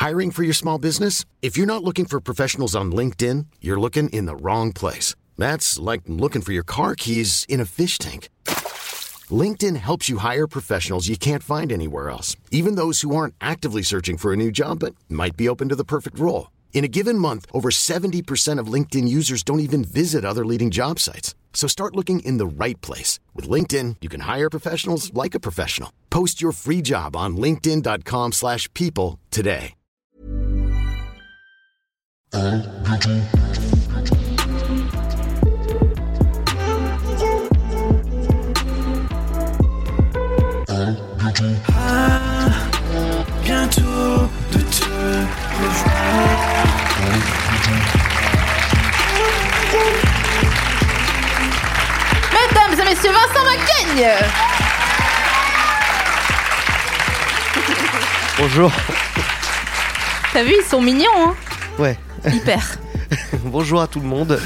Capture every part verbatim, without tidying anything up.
Hiring for your small business? If you're not looking for professionals on LinkedIn, you're looking in the wrong place. That's like looking for your car keys in a fish tank. LinkedIn helps you hire professionals you can't find anywhere else, even those who aren't actively searching for a new job but might be open to the perfect role. In a given month, over seventy percent of LinkedIn users don't even visit other leading job sites. So start looking in the right place. With LinkedIn, you can hire professionals like a professional. Post your free job on linkedin.com slash people today. Ah, bientôt de te revoir. Mesdames et messieurs, Vincent Macaigne. Bonjour. T'as vu, ils sont mignons, hein? Ouais. Hyper. Bonjour à tout le monde.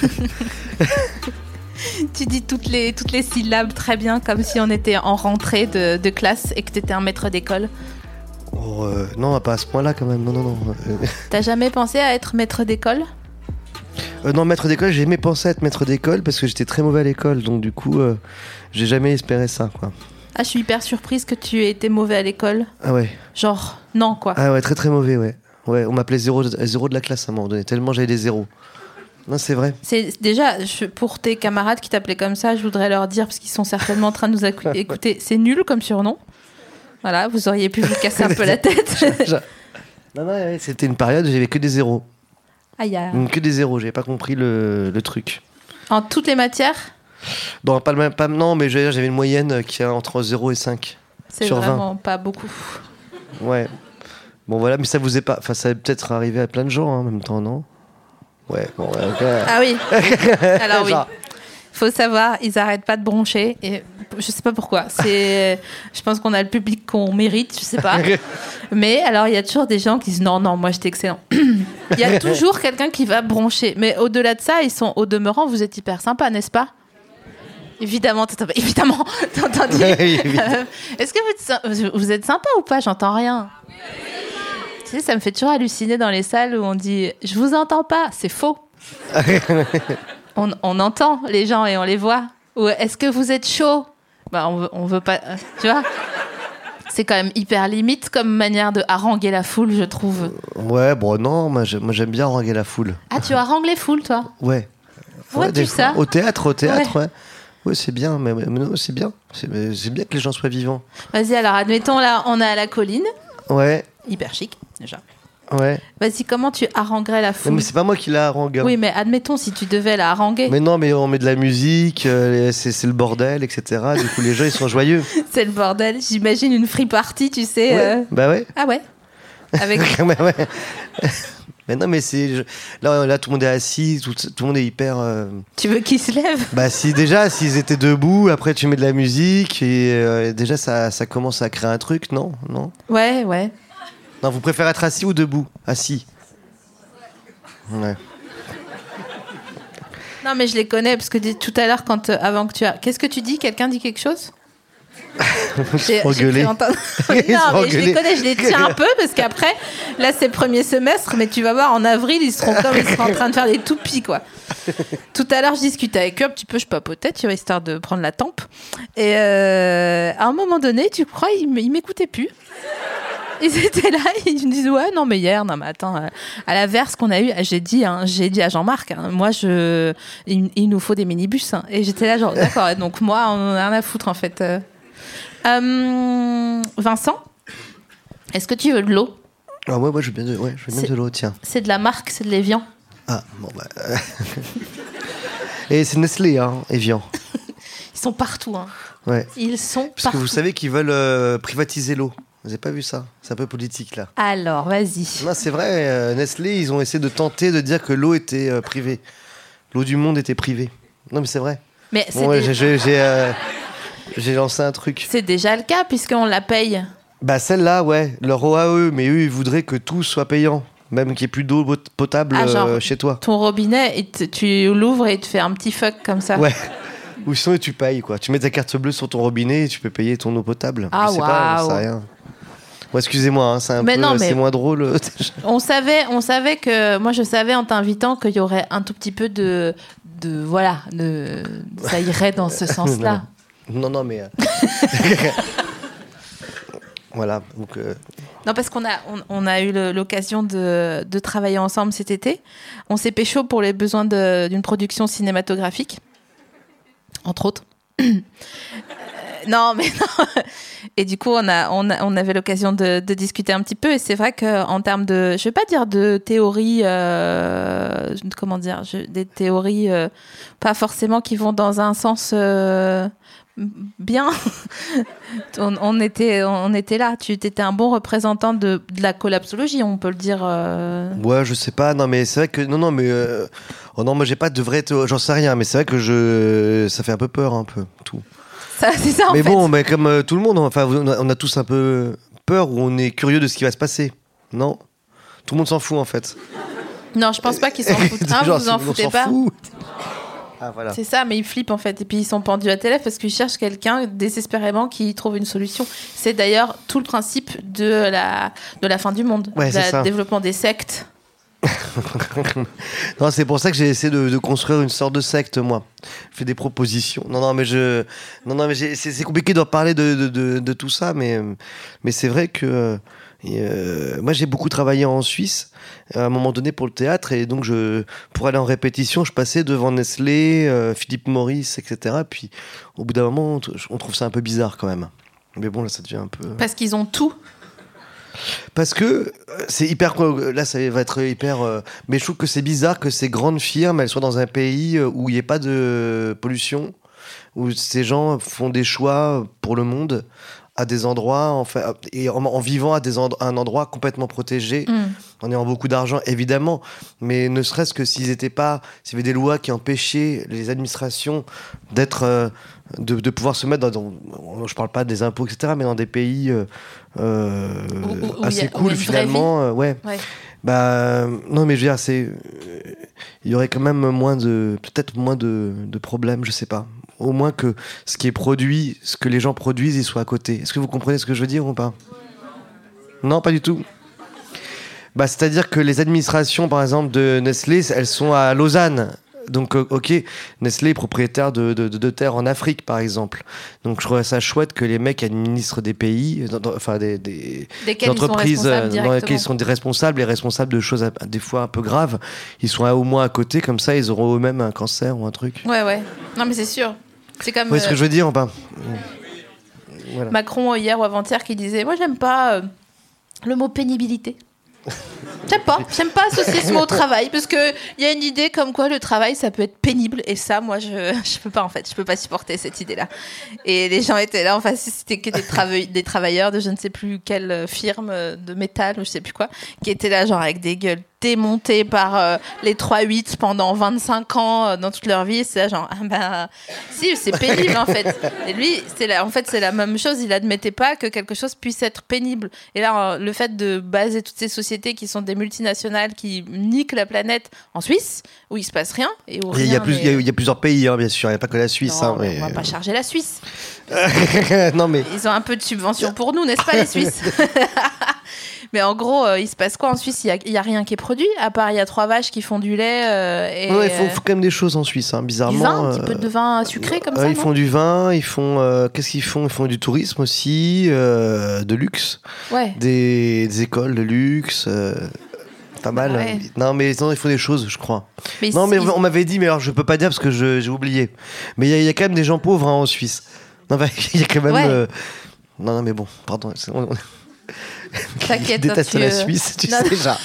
Tu dis toutes les, toutes les syllabes très bien, comme si on était en rentrée de, de classe et que t'étais un maître d'école. Oh, euh, non, pas à ce point-là quand même. Non, non, non. T'as jamais pensé à être maître d'école? euh, Non, maître d'école, j'ai aimé penser à être maître d'école parce que j'étais très mauvais à l'école. Donc du coup, euh, j'ai jamais espéré ça, quoi. Ah, je suis hyper surprise que tu aies été mauvais à l'école. Ah ouais. Genre, non, quoi. Ah ouais, très très mauvais, ouais. Ouais, on m'appelait zéro, zéro de la classe à un moment donné, tellement j'avais des zéros. Non, c'est vrai. C'est déjà, je, pour tes camarades qui t'appelaient comme ça, je voudrais leur dire, parce qu'ils sont certainement en train de nous acou- écouter, c'est nul comme surnom. Voilà, vous auriez pu vous casser un peu la tête. Non, non, ouais, c'était une période où j'avais que des zéros. Aïe, aïe. Donc, que des zéros, j'avais pas compris le, le truc. En toutes les matières? Non, pas, le même- pas, non, mais j'avais une moyenne qui est entre zéro et cinq. C'est sur vraiment vingt. pas beaucoup. Ouais. Bon, voilà, mais ça vous est pas. Enfin, ça va peut-être arriver à plein de gens hein, en même temps, non? Ouais, bon, ouais, ok. Ah oui. Alors oui. Faut savoir, ils arrêtent pas de broncher et je sais pas pourquoi. C'est, je pense qu'on a le public qu'on mérite, je sais pas. Mais alors il y a toujours des gens qui disent non non moi j'étais excellent. Il y a toujours quelqu'un qui va broncher. Mais au-delà de ça, ils sont au demeurant, vous êtes hyper sympa, n'est-ce pas? Évidemment, t'as, évidemment, t'as entendu. Euh, est-ce que vous, vous êtes sympa ou pas? J'entends rien. Tu sais, ça me fait toujours halluciner dans les salles où on dit « Je vous entends pas », c'est faux. on, on entend les gens et on les voit. Ou « Est-ce que vous êtes chaud ?» Bah, on veut, on veut pas... Tu vois ? C'est quand même hyper limite comme manière de haranguer la foule, je trouve. Ouais, bon, non, moi, moi j'aime bien haranguer la foule. Ah, tu harangues les foules, toi ? Ouais. Vois-tu ouais, ça ? Au théâtre, au théâtre, ouais. Ouais. Ouais, c'est bien, mais, mais non, c'est bien. C'est, c'est bien que les gens soient vivants. Vas-y, alors, admettons, là, on est à la colline. Ouais. Hyper chic, déjà. Ouais. Vas-y, comment tu haranguerais la foule ? Non, mais c'est pas moi qui la harangue. Oui, mais admettons, si tu devais la haranguer. Mais non, mais on met de la musique, euh, c'est, c'est le bordel, et cetera. Du coup, les gens, ils sont joyeux. C'est le bordel. J'imagine une free party, tu sais. Ouais. Euh... Bah ouais. Ah ouais. Avec... mais ouais. Mais non, mais c'est... Je... Là, là, tout le monde est assis, tout, tout le monde est hyper... Euh... Tu veux qu'ils se lèvent ? Bah si, déjà, s'ils étaient debout, après tu mets de la musique, et euh, déjà, ça, ça commence à créer un truc, non ? Non. Ouais, ouais. Non, vous préférez être assis ou debout ? Assis. Ouais. Non, mais je les connais, parce que tout à l'heure, quand, euh, avant que tu as... Qu'est-ce que tu dis ? Quelqu'un dit quelque chose ? J'ai, j'ai j'ai entendre... non, mais engueuler. je les connais, je les tiens un peu, parce qu'après, là, c'est le premier semestre, mais tu vas voir, en avril, ils seront comme, ils seront en train de faire des toupies, quoi. Tout à l'heure, je discutais avec eux un petit peu, je papotais, tu vois, histoire de prendre la tempe. Et euh, à un moment donné, tu crois, ils, m- ils m'écoutaient plus. Ils étaient là, ils me disent ouais non mais hier non mais attends à la verse qu'on a eu j'ai dit hein, j'ai dit à Jean-Marc hein, moi je il, il nous faut des minibus hein. Et j'étais là genre d'accord donc moi on a rien à foutre en fait. Euh, Vincent, est-ce que tu veux de l'eau? Ah ouais, ouais je veux bien de, ouais, je veux bien c'est, de l'eau tiens. C'est de la marque, c'est de l'Evian. Ah bon bah euh... et c'est Nestlé hein Evian. Ils sont partout hein. Ouais. Ils sont Parce partout. que vous savez qu'ils veulent euh, privatiser l'eau. Vous n'avez pas vu ça? C'est un peu politique, là. Alors, vas-y. Non, c'est vrai. Euh, Nestlé, ils ont essayé de tenter de dire que l'eau était euh, privée. L'eau du monde était privée. Non, mais c'est vrai. Mais c'est bon, ouais, des... j'ai, j'ai, j'ai, euh, j'ai lancé un truc. C'est déjà le cas, puisqu'on la paye. Bah, celle-là, ouais. Leur eau à eux. Mais eux, ils voudraient que tout soit payant. Même qu'il n'y ait plus d'eau potable Ah, genre, euh, chez toi. Ton robinet, et t- tu l'ouvres et il te fait un petit fuck comme ça. Ouais. Ou sinon, tu payes, quoi. Tu mets ta carte bleue sur ton robinet et tu peux payer ton eau potable. Ah, je sais pas, waouh. j'en sais rien. Bon, excusez-moi, hein, c'est un mais peu, non, mais c'est moins drôle. on savait, on savait que, moi je savais en t'invitant qu'il y aurait un tout petit peu de, de voilà, de, ça irait dans ce sens-là. Non, non, mais. Euh... voilà. Donc, euh... Non, parce qu'on a, on, on a eu le, l'occasion de, de travailler ensemble cet été. On s'est pécho pour les besoins de, d'une production cinématographique, entre autres. euh, non, mais non. Et du coup, on, a, on, a, on avait l'occasion de, de discuter un petit peu. Et c'est vrai qu'en termes de, je vais pas dire de théorie, euh, comment dire, je, des théories euh, pas forcément qui vont dans un sens. Euh, bien on, on, était, on était là, tu étais un bon représentant de, de la collapsologie, on peut le dire. euh... Ouais, je sais pas, non mais c'est vrai que non non mais euh... oh non, moi j'ai pas de vraie théorie, j'en sais rien, mais c'est vrai que je ça fait un peu peur un peu tout. Ça, c'est ça en mais fait. bon, mais comme euh, tout le monde, enfin on a, on a tous un peu peur ou on est curieux de ce qui va se passer, non? Tout le monde s'en fout en fait. Non, je pense pas qu'ils s'en foutent. Hein, genre, vous en foutez pas. Fout. Ah, voilà. C'est ça, mais ils flippent en fait. Et puis ils sont pendus à tes lèvres parce qu'ils cherchent quelqu'un désespérément qui trouve une solution. C'est d'ailleurs tout le principe de la, de la fin du monde, ouais, le développement des sectes. Non, c'est pour ça que j'ai essayé de, de construire une sorte de secte, moi. Je fais des propositions. Non, non, mais je, non, non, mais j'ai... C'est, c'est compliqué de parler de, de, de, de tout ça, mais, mais c'est vrai que euh, moi j'ai beaucoup travaillé en Suisse à un moment donné pour le théâtre, et donc je, pour aller en répétition, je passais devant Nestlé, euh, Philippe Maurice, et cetera. Puis au bout d'un moment, on trouve ça un peu bizarre quand même. Mais bon, là, ça devient un peu. Parce qu'ils ont tout. Parce que c'est hyper. Là, ça va être hyper. Euh, mais je trouve que c'est bizarre que ces grandes firmes, elles soient dans un pays où il n'y ait pas de pollution, où ces gens font des choix pour le monde à des endroits, enfin, et en, en vivant à des and- un endroit complètement protégé, mm. en ayant beaucoup d'argent, évidemment. Mais ne serait-ce que s'ils étaient pas. S'il y avait des lois qui empêchaient les administrations d'être. Euh, De, de pouvoir se mettre dans, dans, je parle pas des impôts, et cetera, mais dans des pays euh, euh, où, où assez a, cool finalement, euh, ouais. ouais. Bah non, mais je veux dire, c'est, il y aurait quand même moins de, peut-être moins de, de problèmes, je sais pas. Au moins que ce qui est produit, ce que les gens produisent, il soit à côté. Est-ce que vous comprenez ce que je veux dire ou pas? Non, pas du tout. Bah, c'est-à-dire que les administrations, par exemple, de Nestlé, elles sont à Lausanne. Donc, ok, Nestlé est propriétaire de, de, de, de terres en Afrique, par exemple. Donc, je trouve ça chouette que les mecs administrent des pays, dans, enfin, des, des, des entreprises dans lesquelles ils sont des responsables, et responsables de choses, des fois, un peu graves. Ils sont au moins à côté, comme ça, ils auront eux-mêmes un cancer ou un truc. Ouais, ouais. Non, mais c'est sûr. C'est comme. Vous voyez euh... ce que je veux dire, ou pas? Voilà. Macron, hier ou avant-hier, qui disait: moi, j'aime pas euh, le mot pénibilité. J'aime pas, j'aime pas associer ce mot au travail, parce qu'il y a une idée comme quoi le travail ça peut être pénible, et ça moi je, je peux pas en fait, je peux pas supporter cette idée là. Et les gens étaient là, enfin c'était que des, trava- des travailleurs de je ne sais plus quelle firme de métal ou je sais plus quoi, qui étaient là genre avec des gueules démontés par euh, les trois huit pendant vingt-cinq ans euh, dans toute leur vie. C'est là genre ah ben si c'est pénible en fait. Et lui c'est la, en fait c'est la même chose, il admettait pas que quelque chose puisse être pénible. Et là euh, le fait de baser toutes ces sociétés qui sont des multinationales qui niquent la planète en Suisse où il se passe rien et où il y a plus, n'est... il y a, il y a plusieurs pays hein, bien sûr, il y a pas que la Suisse. Non, hein, mais... on va pas charger la Suisse. Non mais ils ont un peu de subvention pour nous, n'est-ce pas les Suisses? Mais en gros, euh, il se passe quoi en Suisse? Il n'y a, a rien qui est produit, à part il y a trois vaches qui font du lait. Euh, et ouais, il faut, faut quand même des choses en Suisse, hein, bizarrement. Du vin, un petit peu de vin sucré comme euh, ça. Ils non font du vin, ils font. Euh, qu'est-ce qu'ils font? Ils font du tourisme aussi, euh, de luxe. Ouais. Des, des écoles de luxe. Euh, pas mal. Ouais. Non, mais non, il faut des choses, je crois. Mais non, mais ils... on m'avait dit, mais alors je peux pas dire parce que je, j'ai oublié. Mais il y, y a quand même des gens pauvres hein, en Suisse. Non, il y a quand même. Ouais. Euh... Non, non, mais bon, pardon. On, on... T'inquiète, ils détestent tu... la Suisse, tu non, sais déjà.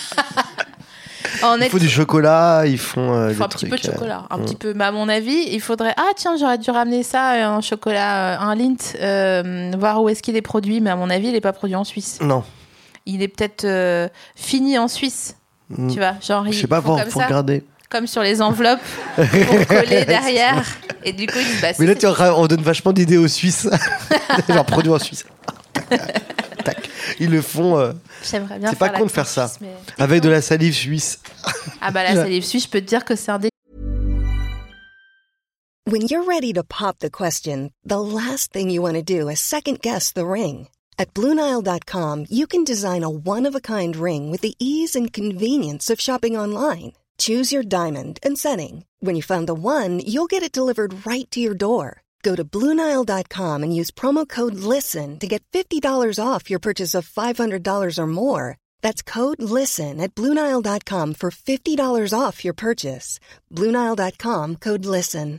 On il est... faut du chocolat, ils font euh, il faut un trucs, petit peu de chocolat, euh... un petit peu. Mais à mon avis, il faudrait. Ah tiens, j'aurais dû ramener ça, un chocolat, un Lindt, euh, voir où est-ce qu'il est produit. Mais à mon avis, il est pas produit en Suisse. Non. Il est peut-être euh, fini en Suisse. Mm. Tu vois, genre. Je sais pas, faut, faut regarder. Comme sur les enveloppes pour coller derrière. Et du coup, il se passe. Mais là, tu auras, on donne vachement d'idées aux Suisses. Genre produit en Suisse. Tac. Ils le font. Euh... J'aimerais bien c'est faire pas con de faire Suisse, ça. Mais... Avec de la salive suisse. Ah bah la salive suisse, je peux te dire que c'est un dé... When you're ready to pop the question, the last thing you want to do is second guess the ring. At Blue Nile dot com, you can design a one-of-a-kind ring with the ease and convenience of shopping online. Choose your diamond and setting. When you find the one, you'll get it delivered right to your door. Go to Blue Nile dot com and use promo code LISTEN to get fifty dollars off your purchase of five hundred dollars or more. That's code LISTEN at Blue Nile dot com for fifty dollars off your purchase. Blue Nile dot com, code LISTEN.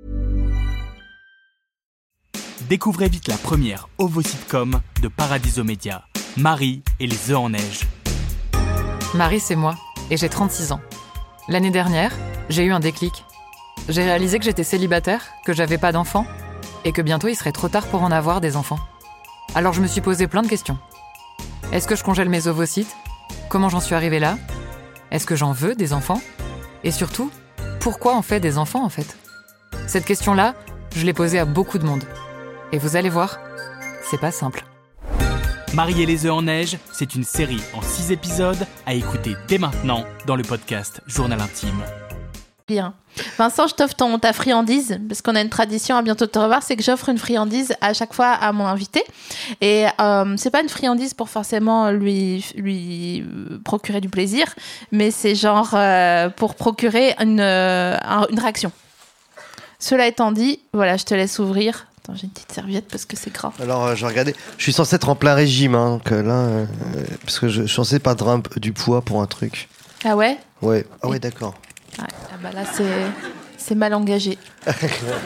Découvrez vite la première ovo-sitcom de Paradiso Media, Marie et les œufs en neige. Marie, c'est moi, et j'ai trente-six ans. L'année dernière, j'ai eu un déclic. J'ai réalisé que j'étais célibataire, que j'avais pas d'enfants, et que bientôt il serait trop tard pour en avoir des enfants. Alors je me suis posé plein de questions. Est-ce que je congèle mes ovocytes ? Comment j'en suis arrivée là ? Est-ce que j'en veux des enfants ? Et surtout, pourquoi on fait des enfants en fait ? Cette question-là, je l'ai posée à beaucoup de monde. Et vous allez voir, c'est pas simple. Marie et les œufs en neige, c'est une série en six épisodes à écouter dès maintenant dans le podcast Journal Intime. Bien. Vincent, je t'offre ton, ta friandise, parce qu'on a une tradition à bientôt te revoir, c'est que j'offre une friandise à chaque fois à mon invité. Et euh, c'est pas une friandise pour forcément lui, lui procurer du plaisir, mais c'est genre euh, pour procurer une, euh, une réaction. Cela étant dit, voilà, je te laisse ouvrir. Attends, j'ai une petite serviette parce que c'est gras. Alors, euh, je regardais. Je suis censé être en plein régime, hein, donc, euh, là, euh, parce que je, je suis censé perdre un peu du poids pour un truc. Ah ouais ? Ouais. Ah ouais, d'accord. Ouais, ah bah là, c'est, c'est mal engagé. Parce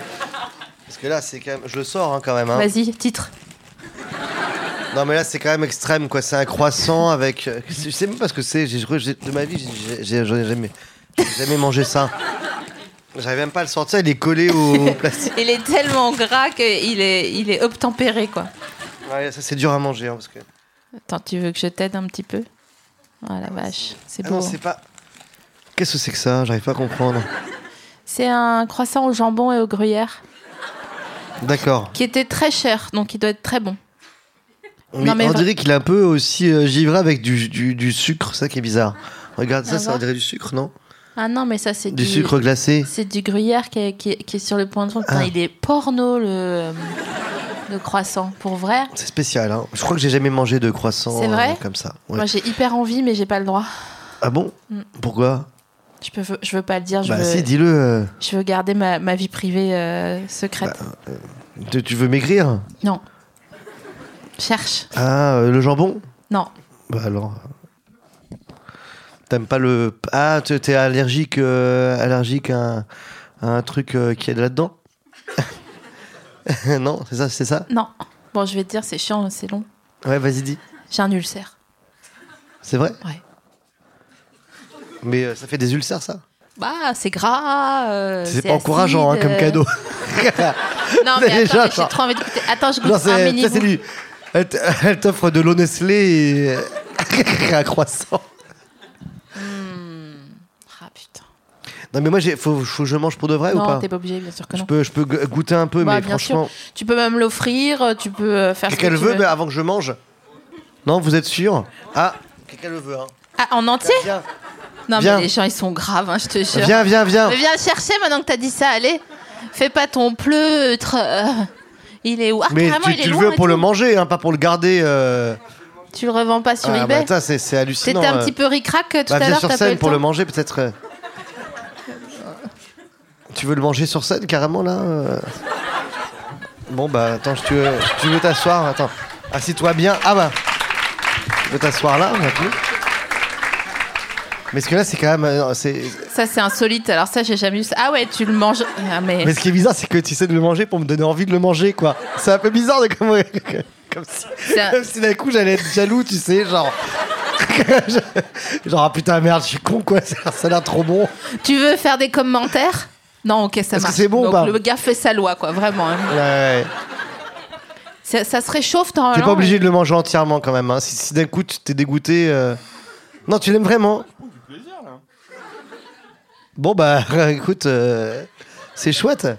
que là, c'est quand même. Je le sors hein, quand même. Hein. Vas-y, titre. Non, mais là, c'est quand même extrême, quoi. C'est un croissant avec. Je sais même pas ce que c'est. J'ai, j'ai, de ma vie, j'ai, j'ai, j'ai jamais, j'ai jamais mangé ça. J'arrive même pas à le sortir, il est collé au plastique. Il est tellement gras qu'il est, il est obtempéré, quoi. Ouais, ça c'est dur à manger. Hein, parce que... Attends, tu veux que je t'aide un petit peu ? Oh la vache, c'est ah beau. Non, c'est pas... Qu'est-ce que c'est que ça ? J'arrive pas à comprendre. C'est un croissant au jambon et au gruyère. D'accord. Qui était très cher, donc il doit être très bon. On, non, mais on va... dirait qu'il est un peu aussi euh, givré avec du, du, du sucre, ça qui est bizarre. Regarde ça, ah, ça on dirait du sucre, non ? Ah non, mais ça, c'est du... du... sucre glacé. C'est du gruyère qui est, qui est, qui est sur le point de fond. Ah. Il est porno, le, le croissant. Pour vrai. C'est spécial, hein. Je crois que j'ai jamais mangé de croissant c'est vrai euh, comme ça. Ouais. Moi, j'ai hyper envie, mais j'ai pas le droit. Ah bon ? mm. Pourquoi ? je, peux, je veux pas le dire. Je bah veux, si, dis-le. Euh... Je veux garder ma, ma vie privée euh, secrète. Bah, euh, tu veux maigrir ? Non. Cherche. Ah, euh, le jambon ? Non. Bah alors... T'aimes pas le... Ah, t'es allergique, euh, allergique à un, à un truc euh, qui est là-dedans ? Non, c'est ça, c'est ça ? Non. Bon, je vais te dire, c'est chiant, c'est long. Ouais, vas-y, dis. J'ai un ulcère. C'est vrai ? Ouais. Mais euh, ça fait des ulcères, ça ? Bah, c'est gras. Euh, c'est, c'est pas acide, encourageant hein, comme euh... cadeau. Non, mais attends, déjà, mais j'ai trop envie de goûter. Attends, je goûte genre, un mini. Ça, c'est lui. Elle, t- elle t'offre de l'eau Nestlé et un croissant. Mmh. Ah putain. Non mais moi, il faut, faut que je mange pour de vrai non, ou pas ? Non, t'es pas obligé, bien sûr que non. Je peux, je peux goûter un peu, bah, mais bien franchement... Sûr. Tu peux même l'offrir, tu peux faire quelqu'un ce que le tu veut, veux. Mais avant que je mange ? Non, vous êtes sûr ? Ah, quelqu'un le veut, hein. Ah, en entier ? Viens. Non, viens. mais les gens, ils sont graves, hein, je te jure. Viens, viens, viens. Mais viens chercher maintenant que t'as dit ça, allez. Fais pas ton pleutre. Il est où ? Ah, mais carrément, tu, il est tu le loin veux pour tout. le manger, hein, pas pour le garder. Euh... Tu le revends pas sur ah, eBay ? Bah, c'est, c'est hallucinant. T'étais un euh... petit peu ric-rac tout bah, à viens l'heure. sur t'as scène pas le pour temps. le manger, peut-être. euh... Tu veux le manger sur scène, carrément, là euh... Bon, bah, attends, tu veux, tu veux t'asseoir ? Attends, assis-toi bien. Ah, bah, tu veux t'asseoir là, maintenant ? Mais ce que là, c'est quand même... C'est... Ça, c'est insolite. Alors ça, j'ai jamais eu ça. Ah ouais, tu le manges. Ah, mais... mais ce qui est bizarre, c'est que tu sais de le manger pour me donner envie de le manger, quoi. C'est un peu bizarre de comme... Comme si, un... comme si d'un coup, j'allais être jaloux, tu sais, genre... genre, ah putain, merde, je suis con, quoi. Ça, ça a l'air trop bon. Tu veux faire des commentaires ? Non, ok, ça Est-ce marche. que c'est bon Donc, ou pas ? le gars fait sa loi, quoi, vraiment. Hein. Ouais, ouais. Ça, ça se réchauffe dans T'es pas obligé de le manger entièrement, quand même. Hein. Si, si d'un coup, tu t'es dégoûté... Euh... Non, tu l'aimes vraiment ? Bon, bah, écoute, euh, c'est chouette.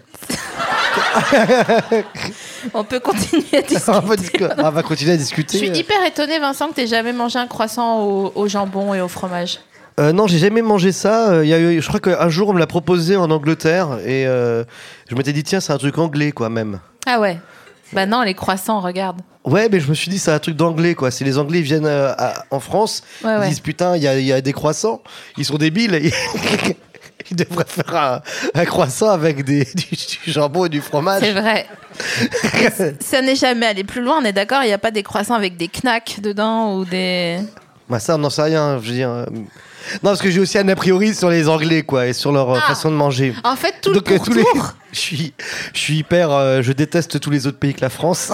On peut continuer à discuter. on, va discu- on va continuer à discuter. Je suis hyper étonnée, Vincent, que t'aies jamais mangé un croissant au, au jambon et au fromage. Euh, non, j'ai jamais mangé ça. Euh, y a eu, je crois qu'un jour, on me l'a proposé en Angleterre et euh, je m'étais dit, tiens, c'est un truc anglais, quoi, même. Ah ouais. Bah non, les croissants, regarde. Ouais, mais je me suis dit, c'est un truc d'anglais, quoi. Si les Anglais viennent euh, à- en France, Ouais, ils ouais. disent putain, il y a, il y a des croissants. Ils sont débiles. Ils devraient faire un, un croissant avec des, du, du jambon et du fromage. C'est vrai. Ça n'est jamais allé plus loin, on est d'accord. Il n'y a pas des croissants avec des knacks dedans ou des. Bah ça, on n'en sait rien. Je veux dire. euh, Non, parce que j'ai aussi un a priori sur les Anglais, quoi, et sur leur euh, Ah. façon de manger. En fait, tout Donc, le euh, tous les... pourtour. je suis, je suis hyper. euh, je déteste tous les autres pays que la France.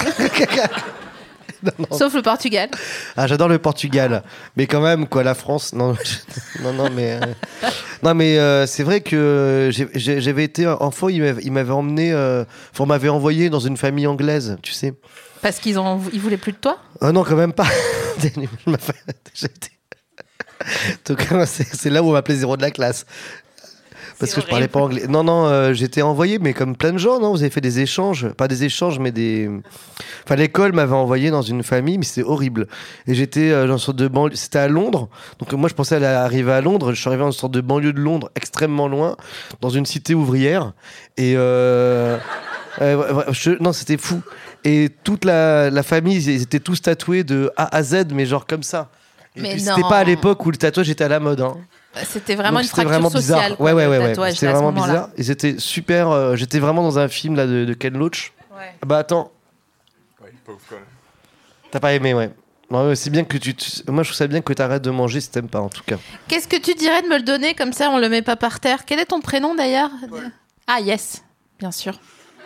Non, non. Sauf le Portugal. Ah, j'adore le Portugal, mais quand même, quoi, la France. Non, je- non, non, mais euh, non, mais euh, c'est vrai que j'ai- j'ai- j'avais été enfant. Il m'avait, il m'avait emmené, euh, enfin, on m'avait envoyé dans une famille anglaise, tu sais. Parce qu'ils ont... ils voulaient plus de toi. Oh non, quand même pas. Je m'avais- j'ai été- Donc, c'est c'est là où on m'appelait zéro de la classe. Parce C'est que je parlais horrible. pas anglais. Non, non, euh, j'étais envoyé, mais comme plein de gens, non. Vous avez fait des échanges, pas des échanges, mais des. Enfin, l'école m'avait envoyé dans une famille, mais c'était horrible. Et j'étais euh, dans une sorte de banlieue. C'était à Londres. Donc moi, je pensais aller arriver à Londres. Je suis arrivé dans une sorte de banlieue de Londres, extrêmement loin, dans une cité ouvrière. Et euh... euh, ouais, ouais, je- non, c'était fou. Et toute la, la famille, ils étaient tous tatoués de A à Z, mais genre comme ça. Et Mais puis, c'était non. pas à l'époque où le tatouage était à la mode. Hein. C'était vraiment Donc, une c'était fracture vraiment sociale. bizarre. quoi, Ouais, ouais, le ouais, ouais. tatouage, C'était à ce vraiment moment-là. bizarre. Ils étaient super. euh, J'étais vraiment dans un film là de, de Ken Loach. Ouais. Ah bah attends, Ouais, pauvre quand même. t'as pas aimé, ouais. Non, mais c'est bien que tu, tu- Moi, je trouve ça bien que t'arrêtes de manger si t'aimes pas, en tout cas. Qu'est-ce que tu dirais de me le donner comme ça, on le met pas par terre. Quel est ton prénom d'ailleurs? Ah yes, bien sûr.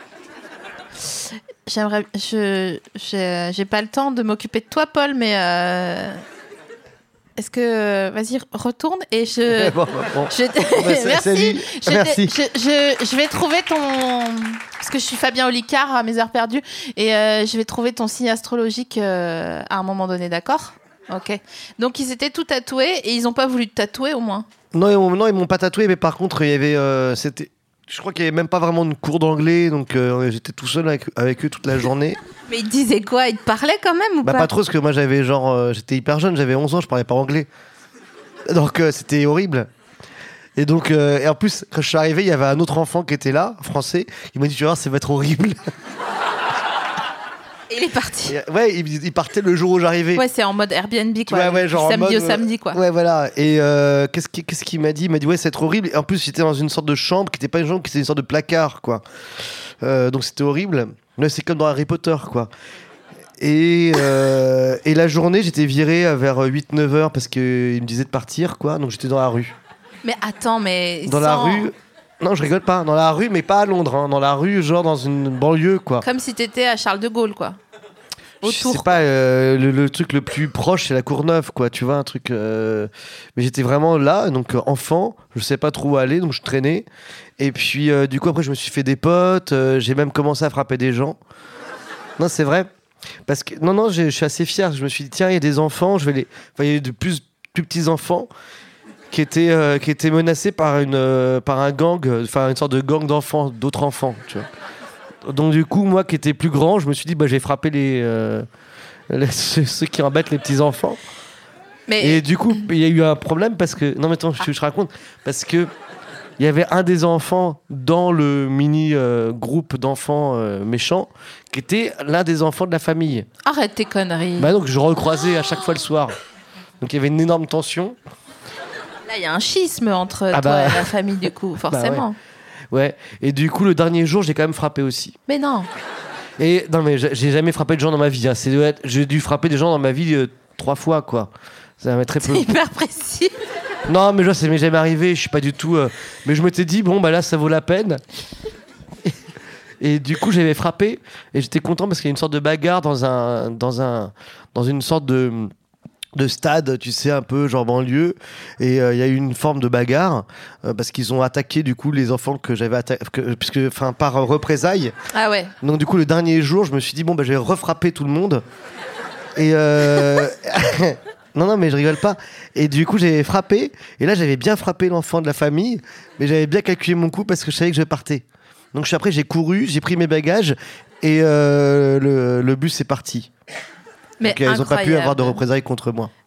J'aimerais, je, j'ai, j'ai pas le temps de m'occuper de toi, Paul, mais euh, est-ce que, vas-y, retourne et je. Bon, bah, bon. je- Bah, sa- Merci. salut. Je, Merci. Je, je- je vais trouver ton. Parce que je suis Fabien Olicard à mes heures perdues. Et euh, je vais trouver ton signe astrologique euh, à un moment donné, d'accord? Ok. Donc ils étaient tout tatoués et ils n'ont pas voulu te tatouer au moins. Non, ils m'ont- non, ils m'ont pas tatoué, mais par contre, il y avait. euh, c'était... Je crois qu'il y avait même pas vraiment de cours d'anglais, donc euh, j'étais tout seul avec, avec eux toute la journée. Mais ils te disaient quoi? Ils te parlaient quand même ou Bah, pas? pas trop, parce que moi, j'avais genre. euh, j'étais hyper jeune, j'avais onze ans, je parlais pas anglais. Donc, euh, c'était horrible. Et donc, euh, et en plus, quand je suis arrivé, il y avait un autre enfant qui était là, français. Il m'a dit, tu vas voir, ça va être horrible. Et il est parti. Et, ouais, il, il partait le jour où j'arrivais. Ouais, c'est en mode Airbnb quoi. Ouais, ouais, genre en samedi mode, au samedi quoi. Ouais, voilà. Et euh, qu'est-ce qu'il qu'est-ce qu'il m'a dit? Il m'a dit, ouais, c'est trop horrible. Et en plus, j'étais dans une sorte de chambre qui n'était pas une chambre, qui était une sorte de placard, quoi. Euh, donc, c'était horrible. Ouais, c'est comme dans Harry Potter, quoi. Et, euh, et la journée, j'étais viré vers huit neuf heures parce qu'il me disait de partir, quoi. Donc, j'étais dans la rue. Mais attends, mais Dans sans- la rue. Non, je rigole pas. Dans la rue, mais pas à Londres. Hein. Dans la rue, genre dans une banlieue, quoi. Comme si t'étais à Charles de Gaulle quoi. Autour. C'est pas euh, le, le truc le plus proche, c'est la Courneuve, quoi. Tu vois, un truc. euh, Mais j'étais vraiment là, donc euh, enfant, je sais pas trop où aller, donc je traînais. Et puis, euh, du coup, après, je me suis fait des potes. euh, J'ai même commencé à frapper des gens. Non, c'est vrai. Parce que non, non, j'ai- je suis assez fier. Je me suis dit, tiens, il y a des enfants, je vais les. Enfin, il y avait de plus, plus petits enfants qui étaient, euh, qui étaient menacés par une, euh, par un gang, euh, enfin une sorte de gang d'enfants, d'autres enfants, tu vois. Donc du coup, moi qui étais plus grand, je me suis dit, bah, j'ai frappé les, euh, les- ceux, ceux qui embêtent les petits enfants. Mais Et du coup, il y a eu un problème parce que non, mais attends, je, je raconte parce que il y avait un des enfants dans le mini euh, groupe d'enfants euh, méchants qui était l'un des enfants de la famille. arrête tes conneries. Bah donc je recroisais à chaque fois le soir. Donc il y avait une énorme tension. Là, il y a un schisme entre Ah toi bah. et la famille du coup, forcément. Ouais. Et du coup, le dernier jour, j'ai quand même frappé aussi. Mais non. Et non, mais j'ai j'ai jamais frappé de gens dans ma vie. Hein. C'est de- J'ai dû frapper des gens dans ma vie euh, trois fois, quoi. Ça m'a très peu. C'est hyper précis. Non, mais genre, ça m'est jamais arrivé. Je suis pas du tout. euh, Mais je m'étais dit, bon, bah là, ça vaut la peine. Et, et du coup, j'avais frappé. Et j'étais content parce qu'il y a une sorte de bagarre dans un, dans un, dans une sorte de, de stade, tu sais, un peu genre banlieue. Et euh, il y a eu une forme de bagarre euh, parce qu'ils ont attaqué du coup les enfants que j'avais attaqué, puisque, enfin, par euh, représailles. Ah ouais. Donc du coup, le dernier jour, je me suis dit, bon, bah, je vais refrapper tout le monde. Et euh... non, non, mais je rigole pas. Et du coup, j'ai frappé. Et là, j'avais bien frappé l'enfant de la famille. Mais j'avais bien calculé mon coup parce que je savais que je partais. Donc je suis- après, j'ai couru, j'ai pris mes bagages. Et euh, le, le bus est parti. Mais Donc euh, ils n'ont pas pu incroyable. avoir de représailles contre moi.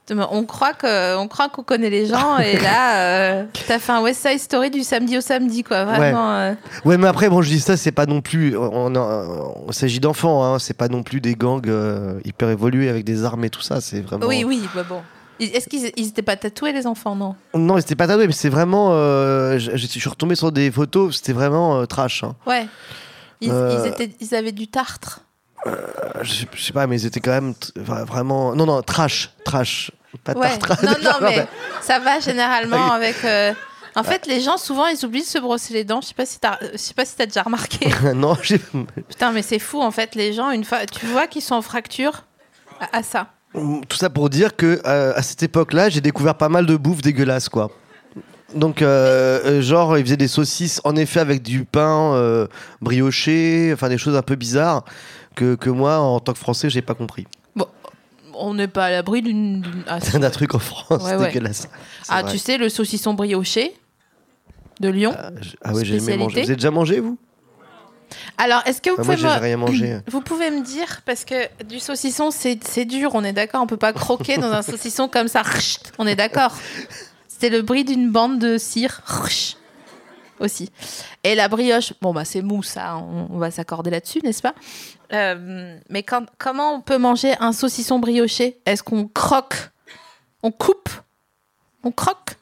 On croit, que, on croit qu'on connaît les gens et là, euh, t'as fait un West Side Story du samedi au samedi, quoi. Vraiment. Ouais, euh... ouais mais après, bon, je dis ça, c'est pas non plus. On, on, on s'agit d'enfants, hein, c'est pas non plus des gangs euh, hyper évolués avec des armes et tout ça. C'est vraiment. Oui, oui, bah bon. Est-ce qu'ils ils étaient pas tatoués, les enfants, non? Non, ils étaient pas tatoués, mais c'est vraiment. Euh, je, je suis retombé sur des photos, c'était vraiment euh, trash. Hein. Ouais. Ils, euh... ils, étaient, ils avaient du tartre. Euh, je, je sais pas, mais ils étaient quand même t- vraiment. Non, non, trash, trash. Pas ouais. tartre. Non, non, mais ça va généralement avec. Euh... En fait, les gens souvent ils oublient de se brosser les dents. Je sais pas si t'as, je sais pas si t'as déjà remarqué. Non, j'ai. Putain, mais c'est fou en fait. Les gens, une fois, tu vois qu'ils sont en fracture à, à ça. Tout ça pour dire que euh, à cette époque-là, j'ai découvert pas mal de bouffe dégueulasse, quoi. Donc, euh, euh, genre, ils faisaient des saucisses, en effet, avec du pain euh, brioché, enfin des choses un peu bizarres que, que moi, en tant que Français, j'ai pas compris. Bon, on n'est pas à l'abri d'une. d'une... Ah, c'est un truc en France, ouais, ouais. dégueulasse. C'est ah, vrai. Tu sais, le saucisson brioché de Lyon. Ah, je... ah oui, j'ai aimé manger. Vous avez déjà mangé, vous? Alors, est-ce que vous ah, pouvez moi, j'ai me... rien mangé. Vous pouvez me dire, parce que du saucisson, c'est, c'est dur, on est d'accord, on peut pas croquer dans un saucisson comme ça, on est d'accord. C'était le bruit d'une bande de cire aussi. Et la brioche, bon bah c'est mou, ça, on, on va s'accorder là-dessus, n'est-ce pas? euh, Mais quand, comment on peut manger un saucisson brioché? Est-ce qu'on croque? On coupe? On croque?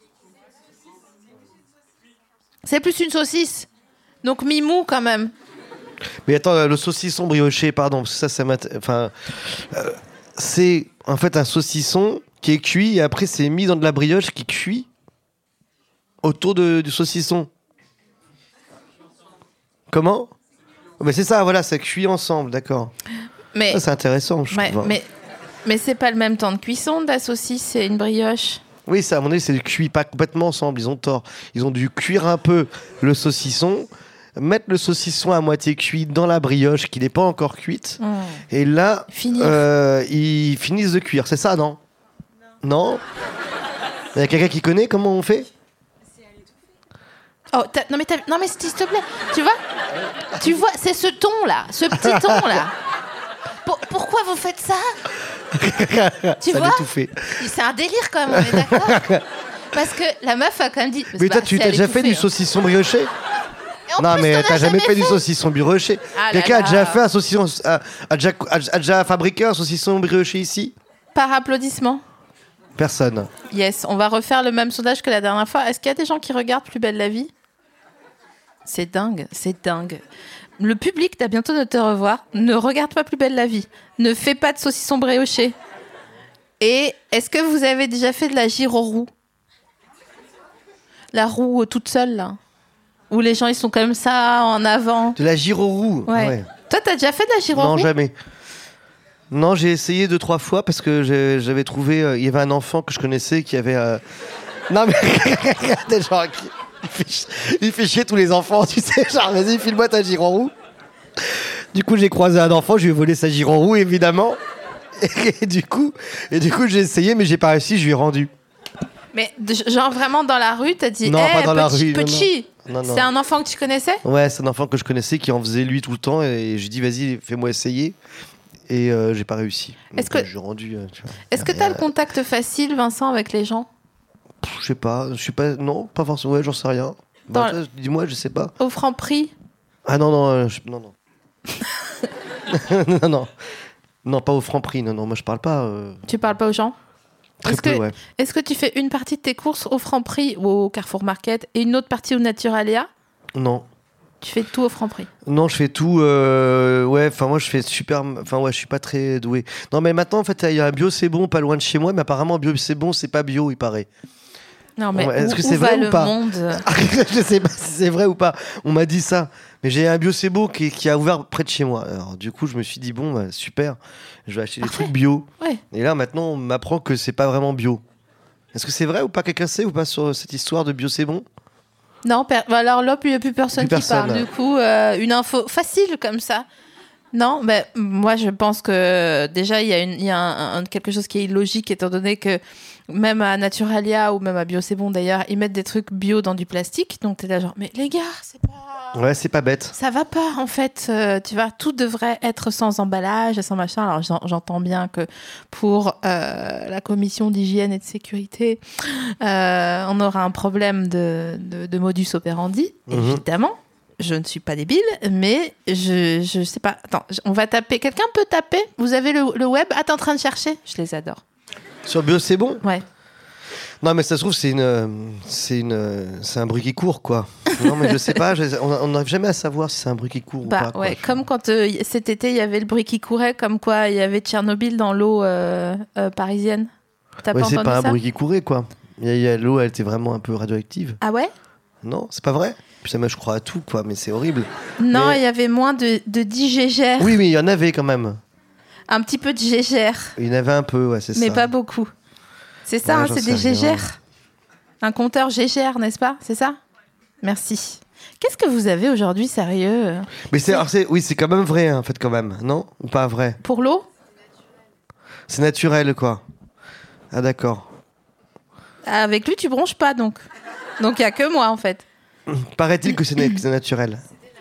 C'est plus une saucisse, donc mi-mou quand même. Mais attends, le saucisson brioché, pardon, parce que ça, ça m'a. Enfin, euh, c'est en fait un saucisson qui est cuit et après c'est mis dans de la brioche qui cuit autour de, du saucisson. Comment? Mais c'est ça, voilà, ça cuit ensemble, d'accord. Mais ça, c'est intéressant, je ouais, trouve. Mais mais c'est pas le même temps de cuisson de la saucisse et une brioche. Oui, ça, à mon avis, c'est cuit pas complètement ensemble. Ils ont tort. Ils ont dû cuire un peu le saucisson. Mettre le saucisson à moitié cuit dans la brioche qui n'est pas encore cuite. Mmh. Et là, euh, ils finissent de cuire. C'est ça, non? Non. Non. Il y a quelqu'un qui connaît comment on fait? Oh, non mais, non mais s'il te plaît, tu vois? Tu vois, c'est ce ton-là, ce petit ton-là. Pour, pourquoi vous faites ça? Tu ça vois? Tout fait. C'est un délire quand même, on est d'accord? Parce que la meuf a quand même dit... Mais bah, toi, tu t'as déjà fait du saucisson brioché? Non, plus, mais t'as jamais fait, fait du saucisson brioché. Ah Quelqu'un a déjà fait un saucisson, a, a, déjà, a, a déjà fabriqué un saucisson brioché ici? Par applaudissement. Personne. Yes, on va refaire le même sondage que la dernière fois. Est-ce qu'il y a des gens qui regardent Plus belle la vie? C'est dingue, c'est dingue. Le public t'a bientôt de te revoir. Ne regarde pas Plus belle la vie. Ne fais pas de saucisson brioché. Et est-ce que vous avez déjà fait de la gyro-roue? La roue toute seule, là. Où les gens, ils sont comme ça, en avant. De la gyro-roue? Ouais. ouais. Toi, t'as déjà fait de la gyro-roue? Non, jamais. Non, j'ai essayé deux, trois fois parce que j'ai, j'avais trouvé... Euh, il y avait un enfant que je connaissais qui avait... Euh... Non, mais... Regardez, genre... Il fait, il fait chier tous les enfants, tu sais. Genre, vas-y, file-moi ta gyro-roue. Du coup, j'ai croisé un enfant, je lui ai volé sa gyro-roue, évidemment. Et, et, du coup, et du coup, j'ai essayé, mais j'ai pas réussi, je lui ai rendu. Mais genre vraiment dans la rue, t'as dit, non, hey, pas dans petit, la rue, petit. Non, non. C'est un enfant que tu connaissais? Ouais, c'est un enfant que je connaissais qui en faisait lui tout le temps et j'ai dit vas-y, fais-moi essayer et euh, j'ai pas réussi. Donc, est-ce que j'ai rendu. Euh, tu vois, est-ce que t'as le contact facile, Vincent, avec les gens? Je sais pas, je suis pas, non, pas forcément. Ouais, j'en sais rien. Bah, toi, dis-moi, je sais pas. Au Franprix? Ah non non euh, je... non non. non non non pas au Franprix, non non, moi je parle pas. Euh... Tu parles pas aux gens? Très est-ce peu, que, ouais. Est-ce que tu fais une partie de tes courses au Franprix ou au Carrefour Market et une autre partie au Naturalia? Non. Tu fais tout au Franprix? Non, je fais tout. Euh, ouais, enfin moi je fais super. Enfin ouais, je suis pas très doué. Non, mais maintenant en fait il y a un Bio C'est Bon pas loin de chez moi, mais apparemment Bio C'est Bon c'est pas bio, il paraît. Non mais est-ce où, que c'est où vrai va ou le pas? monde? Je sais pas si c'est vrai ou pas. On m'a dit ça. Mais j'ai un Bio C'est Bon qui, qui a ouvert près de chez moi. Alors du coup je me suis dit bon bah, super, je vais acheter des Parfait. trucs bio. Ouais. Et là maintenant on m'apprend que c'est pas vraiment bio. Est-ce que c'est vrai ou pas? Quelqu'un sait ou pas sur cette histoire de Bio C'est Bon? Non, per... alors là, il n'y a plus personne plus qui personne. parle. Du coup, euh, une info facile comme ça. Non, mais moi, je pense que déjà, il y a, une, y a un, un, quelque chose qui est illogique, étant donné que Même à Naturalia ou même à Bio C'est Bon d'ailleurs, ils mettent des trucs bio dans du plastique. Donc t'es là genre, mais les gars, c'est pas... Ouais, c'est pas bête. Ça va pas en fait, euh, tu vois, tout devrait être sans emballage, sans machin. Alors j'en- j'entends bien que pour euh, la commission d'hygiène et de sécurité, euh, on aura un problème de, de, de modus operandi, Mhm. évidemment. Je ne suis pas débile, mais je je sais pas. Attends, on va taper. Quelqu'un peut taper? Vous avez le, le web? Ah, t'es en train de chercher? Je les adore. Sur Bio, c'est bon. Ouais. Non, mais ça se trouve, c'est une, euh, c'est une, euh, c'est un bruit qui court, quoi. Non, mais je sais pas. je- on on n'arrive jamais à savoir si c'est un bruit qui court ou Bah pas. quoi. ouais, comme quand euh, y- cet été il y avait le bruit qui courait, comme quoi il y avait Tchernobyl dans l'eau euh, euh, parisienne. T'as Ouais, pas c'est entendu pas un ça? bruit qui courait, quoi. Il y a- il y a- L'eau, elle était vraiment un peu radioactive. Ah ouais? Non, c'est pas vrai. Puis ça, moi, je crois à tout, quoi. Mais c'est horrible. Non, Mais- il y avait moins de, de dix gégères. Oui, mais il y en avait quand même. Un petit peu de gégères, Il y en avait un peu, ouais, c'est ça. mais pas beaucoup. C'est ça, Ouais, hein, j'en c'est sais des rien. gégères. Un compteur gégère, n'est-ce pas? C'est ça? Merci. Qu'est-ce que vous avez aujourd'hui, sérieux? Mais c'est, alors c'est, oui, c'est quand même vrai, hein, en fait, quand même. Non? Ou pas vrai? Pour l'eau? C'est naturel, quoi. Ah, d'accord. Avec lui, tu bronches pas, donc. Donc il y a que moi, en fait. Paraît-il que c'est, na- que c'est naturel.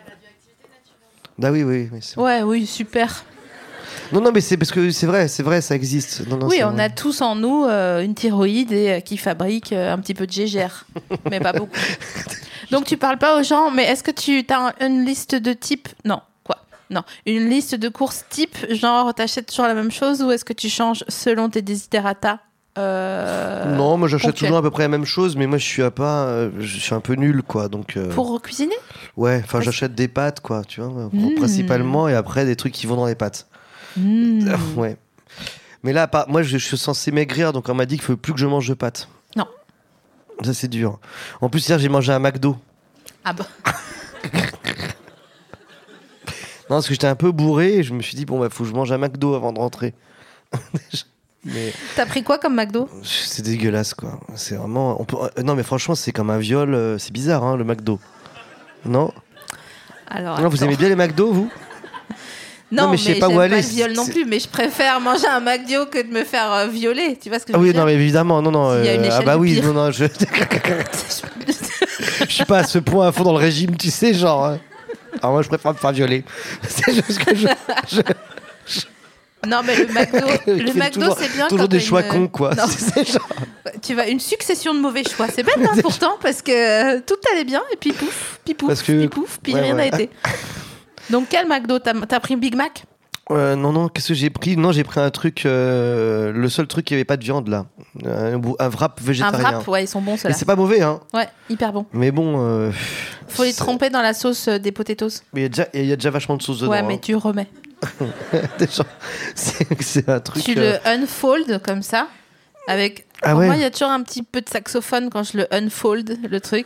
Ah oui, oui. oui, c'est- Ouais, oui, super. Non, non, mais c'est parce que c'est vrai, c'est vrai, ça existe. Non, non, Oui, c'est on vrai. a tous en nous euh, une thyroïde et euh, qui fabrique euh, un petit peu de gégère, mais pas beaucoup. Donc tu parles pas aux gens, mais est-ce que tu as une liste de types? Non, quoi? Non, une liste de courses type, genre t'achètes toujours la même chose ou est-ce que tu changes selon tes desiderata? euh, Non, moi j'achète ponctuels toujours à peu près la même chose, mais moi je suis à pas, euh, je suis un peu nul, quoi. Donc euh, Pour cuisiner? ouais, enfin Ouais, j'achète des pâtes, quoi, tu vois, Mmh. principalement, et après des trucs qui vont dans les pâtes. Mmh. Ouais. Mais là, par- moi je, je suis censé maigrir, donc on m'a dit qu'il faut plus que je mange de pâtes. Non. Ça c'est dur. En plus hier j'ai mangé un McDo. Ah bah. Non, parce que j'étais un peu bourré et je me suis dit bon bah faut que je mange un McDo avant de rentrer. Mais T'as pris quoi comme McDo? c'est dégueulasse, quoi. C'est vraiment. On peut... euh, Non mais franchement c'est comme un viol. euh, C'est bizarre, hein, le McDo. Non. Alors, Non, vous attends. aimez bien les McDo, vous? Non, Non, mais mais je sais j'aime pas pas, où aller, le viol non c'est- plus, mais je préfère manger un McDo que de me faire euh, violer. Tu vois ce que je Ah veux oui, dire? non mais évidemment, non non. Il y a une euh, ah échelle bah du oui, pire. non non, je. Je suis pas à ce point à fond dans le régime, tu sais, genre. hein. Alors moi je préfère me faire violer. C'est juste que je. je- Non, mais le McDo, il le fait McDo toujours, c'est bien toujours quand des t'as choix une- cons, quoi. Non. C'est genre. Tu vas une succession de mauvais choix. C'est bête, hein, pourtant, parce que euh, tout allait bien, et puis pouf, puis pouf, Parce que- puis pouf, puis ouais, rien n'a ouais. été. Donc, quel McDo? T'as t'as pris Big Mac? Euh, non non, qu'est-ce que j'ai pris? Non, j'ai pris un truc, euh, le seul truc qui avait pas de viande là, un, bou- un wrap Un végétarien. wrap? Ouais, ils sont bons, Et ceux-là. c'est pas mauvais, hein. Ouais, hyper bon. Mais bon. Euh, Faut les c'est- tremper dans la sauce euh, des potatoes. Mais il y a déjà, il y a déjà vachement de sauce dedans. Ouais, mais hein. tu remets. Déjà, c'est c'est un truc. Tu euh, le unfold comme ça, avec. Ah Pour ouais. moi, il y a toujours un petit peu de saxophone quand je le unfold, le truc.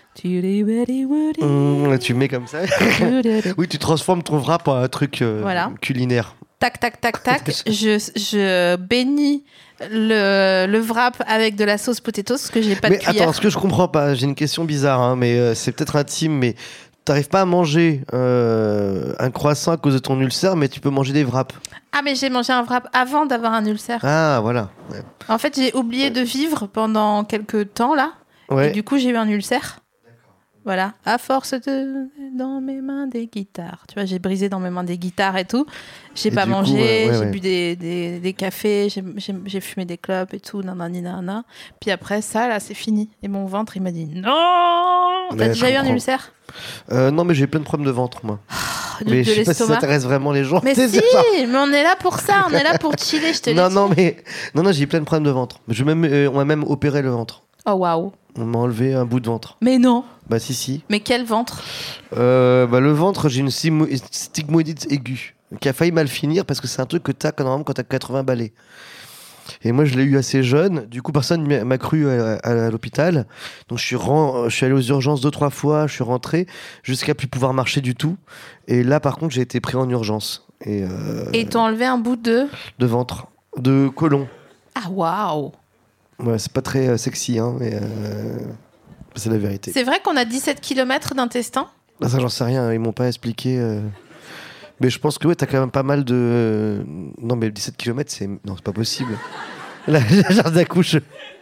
Mmh, tu mets comme ça. Oui, tu transformes ton wrap en un truc euh, Voilà. culinaire. Tac, tac, tac, tac. je, je bénis le, le wrap avec de la sauce potatoes parce que j'ai pas mais de cuillère. attends, ce que je comprends pas, j'ai une question bizarre, hein, mais euh, c'est peut-être intime, mais t'arrives pas à manger euh, un croissant à cause de ton ulcère, mais tu peux manger des wraps. Ah, mais j'ai mangé un wrap avant d'avoir un ulcère. Ah, voilà. Ouais. En fait, j'ai oublié de vivre pendant quelques temps là. Ouais. Et du coup, j'ai eu un ulcère. Voilà, à force de dans mes mains des guitares. Tu vois, j'ai brisé dans mes mains des guitares et tout. J'ai Et pas du coup, mangé, ouais, ouais, j'ai ouais. bu des, des, des cafés, j'ai, j'ai, j'ai fumé des clopes et tout, nanani nanana. Puis après ça, là, c'est fini. Et mon ventre, il m'a dit non. T'as Ouais, déjà je eu un comprends. ulcère? Euh, non, mais j'ai plein de problèmes de ventre, moi. de, mais de je sais pas si ça l'estomac? intéresse vraiment les gens. Mais C'est si, ça. mais on est là pour ça, on est là pour chiller, je te l'ai Non, dit. non, mais non, non, j'ai plein de problèmes de ventre. Je même, euh, on m'a même opéré le ventre. Oh waouh. On m'a enlevé un bout de ventre. Mais non. Bah si, si. Mais quel ventre? Euh, bah, le ventre, j'ai une simo- stigmoïdite aiguë qui a failli mal finir parce que c'est un truc que t'as quand, normalement quand t'as quatre-vingts balais. Et moi, je l'ai eu assez jeune. Du coup, personne m'a m'a cru à, à- à l'hôpital. Donc, je suis, ren- je suis allé aux urgences deux, trois fois. Je suis rentré jusqu'à plus pouvoir marcher du tout. Et là, par contre, j'ai été pris en urgence. Et, euh, Et ils t'ont enlevé un bout de... de ventre, de côlon. Ah waouh. Ouais, c'est pas très euh, sexy, hein, mais euh, c'est la vérité. C'est vrai qu'on a dix-sept kilomètres d'intestin? Ah, ça, j'en sais rien. Ils m'ont pas expliqué. euh. Mais je pense que ouais, t'as quand même pas mal de. Non, mais dix-sept kilomètres, c'est. Non, c'est pas possible. La jardin d'accouche.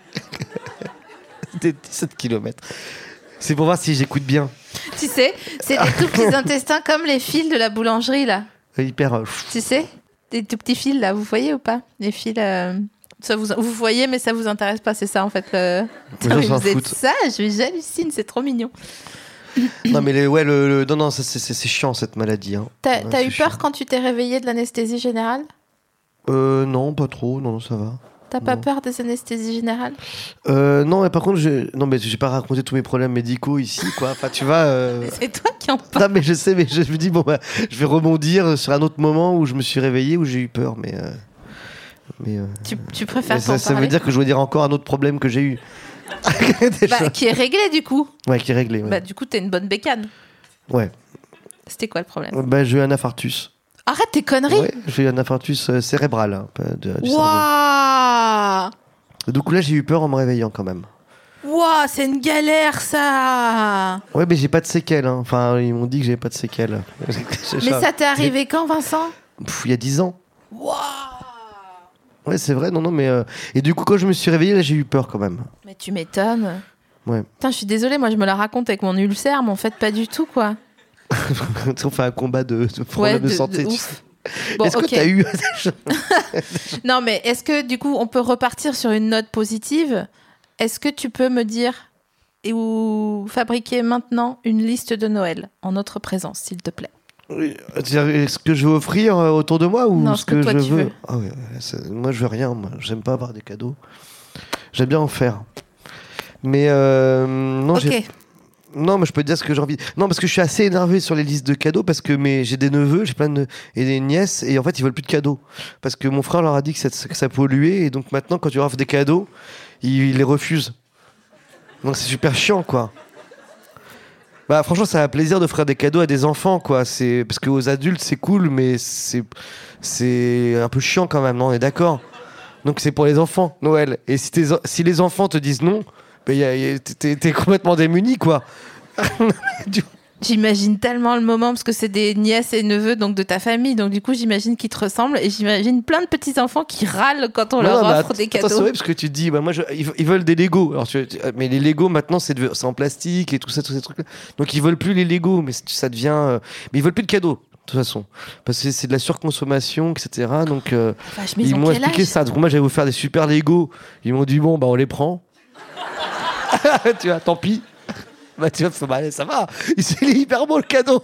Des dix-sept kilomètres. C'est pour voir si j'écoute bien. Tu sais, c'est des tout petits intestins comme les fils de la boulangerie, là. Hyper... Euh... Tu sais, des tout petits fils, là. Vous voyez ou pas? Les fils... Euh... Ça vous, vous voyez, mais ça vous intéresse pas, c'est ça en fait. Le... Les gens s'en vous êtes foutent. sage, j'hallucine, c'est trop mignon. Non mais les, ouais, le, le, non non, ça, c'est, c'est, c'est chiant cette maladie. Hein. T'as, ouais, t'as eu peur chiant. quand tu t'es réveillée de l'anesthésie générale? Euh non, pas trop, non, non ça va. T'as pas non. peur des anesthésies générales? euh, Non, mais par contre, je... non mais j'ai pas raconté tous mes problèmes médicaux ici, quoi. Enfin, tu vois. Euh... C'est toi qui en parles. Non mais je sais, mais je me dis bon bah, je vais rebondir sur un autre moment où je me suis réveillé où j'ai eu peur, mais. Euh... Mais, euh, tu, tu préfères mais ça, ça veut dire que je vais dire encore un autre problème que j'ai eu. Bah, qui est réglé du coup. Ouais, qui est réglé. Ouais. Bah, du coup, t'es une bonne bécane. Ouais. C'était quoi le problème? Bah, j'ai eu un infarctus. Arrête tes conneries. Ouais, j'ai eu un infarctus euh, cérébral. Hein, de, du Waouh. Donc là, j'ai eu peur en me réveillant quand même. Waouh, c'est une galère ça. Ouais, mais j'ai pas de séquelles. Hein. Enfin, ils m'ont dit que j'avais pas de séquelles. Mais ça t'est arrivé quand, Vincent? Pff, il y a dix ans. Waouh. Ouais, c'est vrai, non, non, mais... Euh... Et du coup, quand je me suis réveillé, là, j'ai eu peur quand même. Mais tu m'étonnes. Ouais. Putain, je suis désolée, moi, je me la raconte avec mon ulcère, mais en fait, pas du tout, quoi. On fait un combat de, de problèmes ouais, de, de santé. de Tu ouf. sais. Bon, est-ce okay. que t'as eu... Non, mais est-ce que, du coup, on peut repartir sur une note positive? Est-ce que tu peux me dire et ou fabriquer maintenant une liste de Noël en notre présence, s'il te plaît? Est-ce que je veux offrir autour de moi ou non, ce que, que toi, je tu veux, veux. Ah ouais, moi je veux rien, moi j'aime pas avoir des cadeaux. J'aime bien en faire. Mais euh, non, Ok. j'ai... non, mais je peux te dire ce que j'ai envie. Non, parce que je suis assez énervé sur les listes de cadeaux parce que mes... j'ai des neveux, j'ai plein de et des nièces et en fait ils veulent plus de cadeaux parce que mon frère leur a dit que ça, que ça polluait et donc maintenant quand tu leur offres des cadeaux, ils, ils les refusent. Donc c'est super chiant quoi. Bah franchement ça a plaisir d'offrir des cadeaux à des enfants quoi, c'est parce qu'aux adultes c'est cool mais c'est c'est un peu chiant quand même, non, on est d'accord. Donc c'est pour les enfants Noël et si, si les enfants te disent non, bah, y a, y a, t'es, t'es complètement démuni quoi. J'imagine tellement le moment parce que c'est des nièces et neveux donc de ta famille, donc du coup j'imagine qu'ils te ressemblent et j'imagine plein de petits enfants qui râlent quand on non, leur non, offre att- des cadeaux. Attends, c'est vrai parce que tu te dis bah moi je, ils, ils veulent des Lego. Alors tu, mais les Lego maintenant c'est, de, c'est en plastique et tout ça tous ces trucs là. Donc ils veulent plus les Lego mais ça devient euh, mais ils veulent plus de cadeaux de toute façon parce que c'est de la surconsommation et cetera. Donc euh, Vache, mais ils, ils ont m'ont quel expliqué âge ça. Donc moi j'allais vous faire des super Lego. Ils m'ont dit bon bah on les prend. Tu vois, tant pis. Bah tu vois, bah, ça va. C'est hyper beau le cadeau.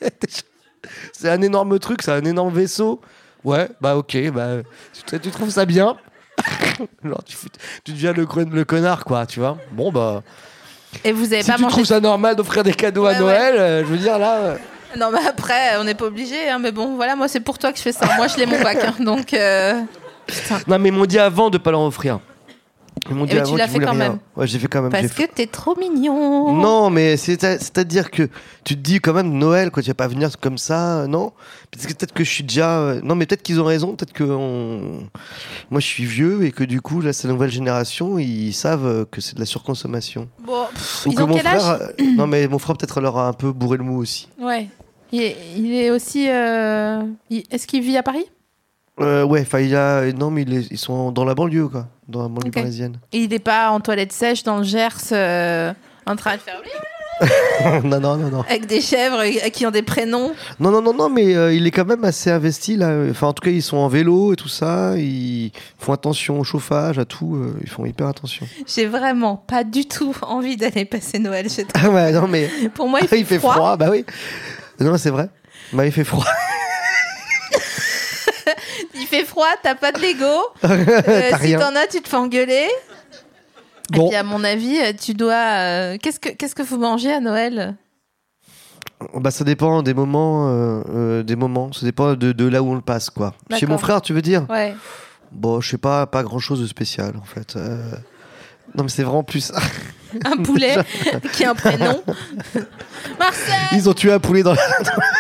C'est un énorme truc, c'est un énorme vaisseau. Ouais, bah ok, bah tu, tu trouves ça bien. Alors, tu, tu deviens le, le connard quoi, tu vois. Bon bah. Et vous avez si pas tu mangé... trouves ça normal d'offrir des cadeaux ouais, à Noël, ouais. euh, je veux dire là. Euh... Non mais après on n'est pas obligé, hein, mais bon voilà moi c'est pour toi que je fais ça. Moi je l'ai mon bac, hein, donc. Euh... Putain. Non mais ils m'ont dit avant de pas leur offrir. Ils m'ont dit mais avant tu l'as qu'ils fait voulaient quand rien. même. Ouais, j'ai fait quand même. Parce j'ai que fait... t'es trop mignon. Non, mais c'est à, c'est-à-dire que tu te dis quand même Noël, quoi, tu vas pas venir comme ça, non? Parce que peut-être que je suis déjà. Euh... Non, mais peut-être qu'ils ont raison, peut-être que on... moi je suis vieux et que du coup, là, c'est la nouvelle génération, ils savent que c'est de la surconsommation. Bon, pff, Ou ils que ont mon quel frère. âge euh, Non, mais mon frère peut-être leur a un peu bourré le mou aussi. Ouais. Il est, il est aussi. Euh... il... Est-ce qu'il vit à Paris? Euh, ouais, enfin, il a. Non, mais il est... ils sont dans la banlieue, quoi. Dans la banlieue okay. parisienne. Et il n'est pas en toilette sèche dans le Gers euh, en train de faire. non, non, non, non. Avec des chèvres qui ont des prénoms. Non, non, non, non, mais euh, il est quand même assez investi, là. Enfin, en tout cas, ils sont en vélo et tout ça. Ils font attention au chauffage, à tout. Euh, ils font hyper attention. J'ai vraiment pas du tout envie d'aller passer Noël chez toi. Ah ouais, non, mais. Pour moi, il fait, il fait froid. froid. Bah oui. Non, c'est vrai. Bah, il fait froid. Il fait froid, t'as pas de Lego. T'as Euh, si rien. t'en as, tu te fais engueuler. Bon. Et puis, à mon avis, tu dois. Euh, qu'est-ce que qu'est-ce que vous mangez à Noël? Bah, ça dépend des moments. Euh, euh, des moments. Ça dépend de, de là où on le passe, quoi. D'accord. Chez mon frère, tu veux dire? Ouais. Bon, je sais pas, pas grand-chose de spécial, en fait. Euh... Non, mais c'est vraiment plus. Un poulet qui a un prénom. Marcel. Ils ont tué un poulet dans la.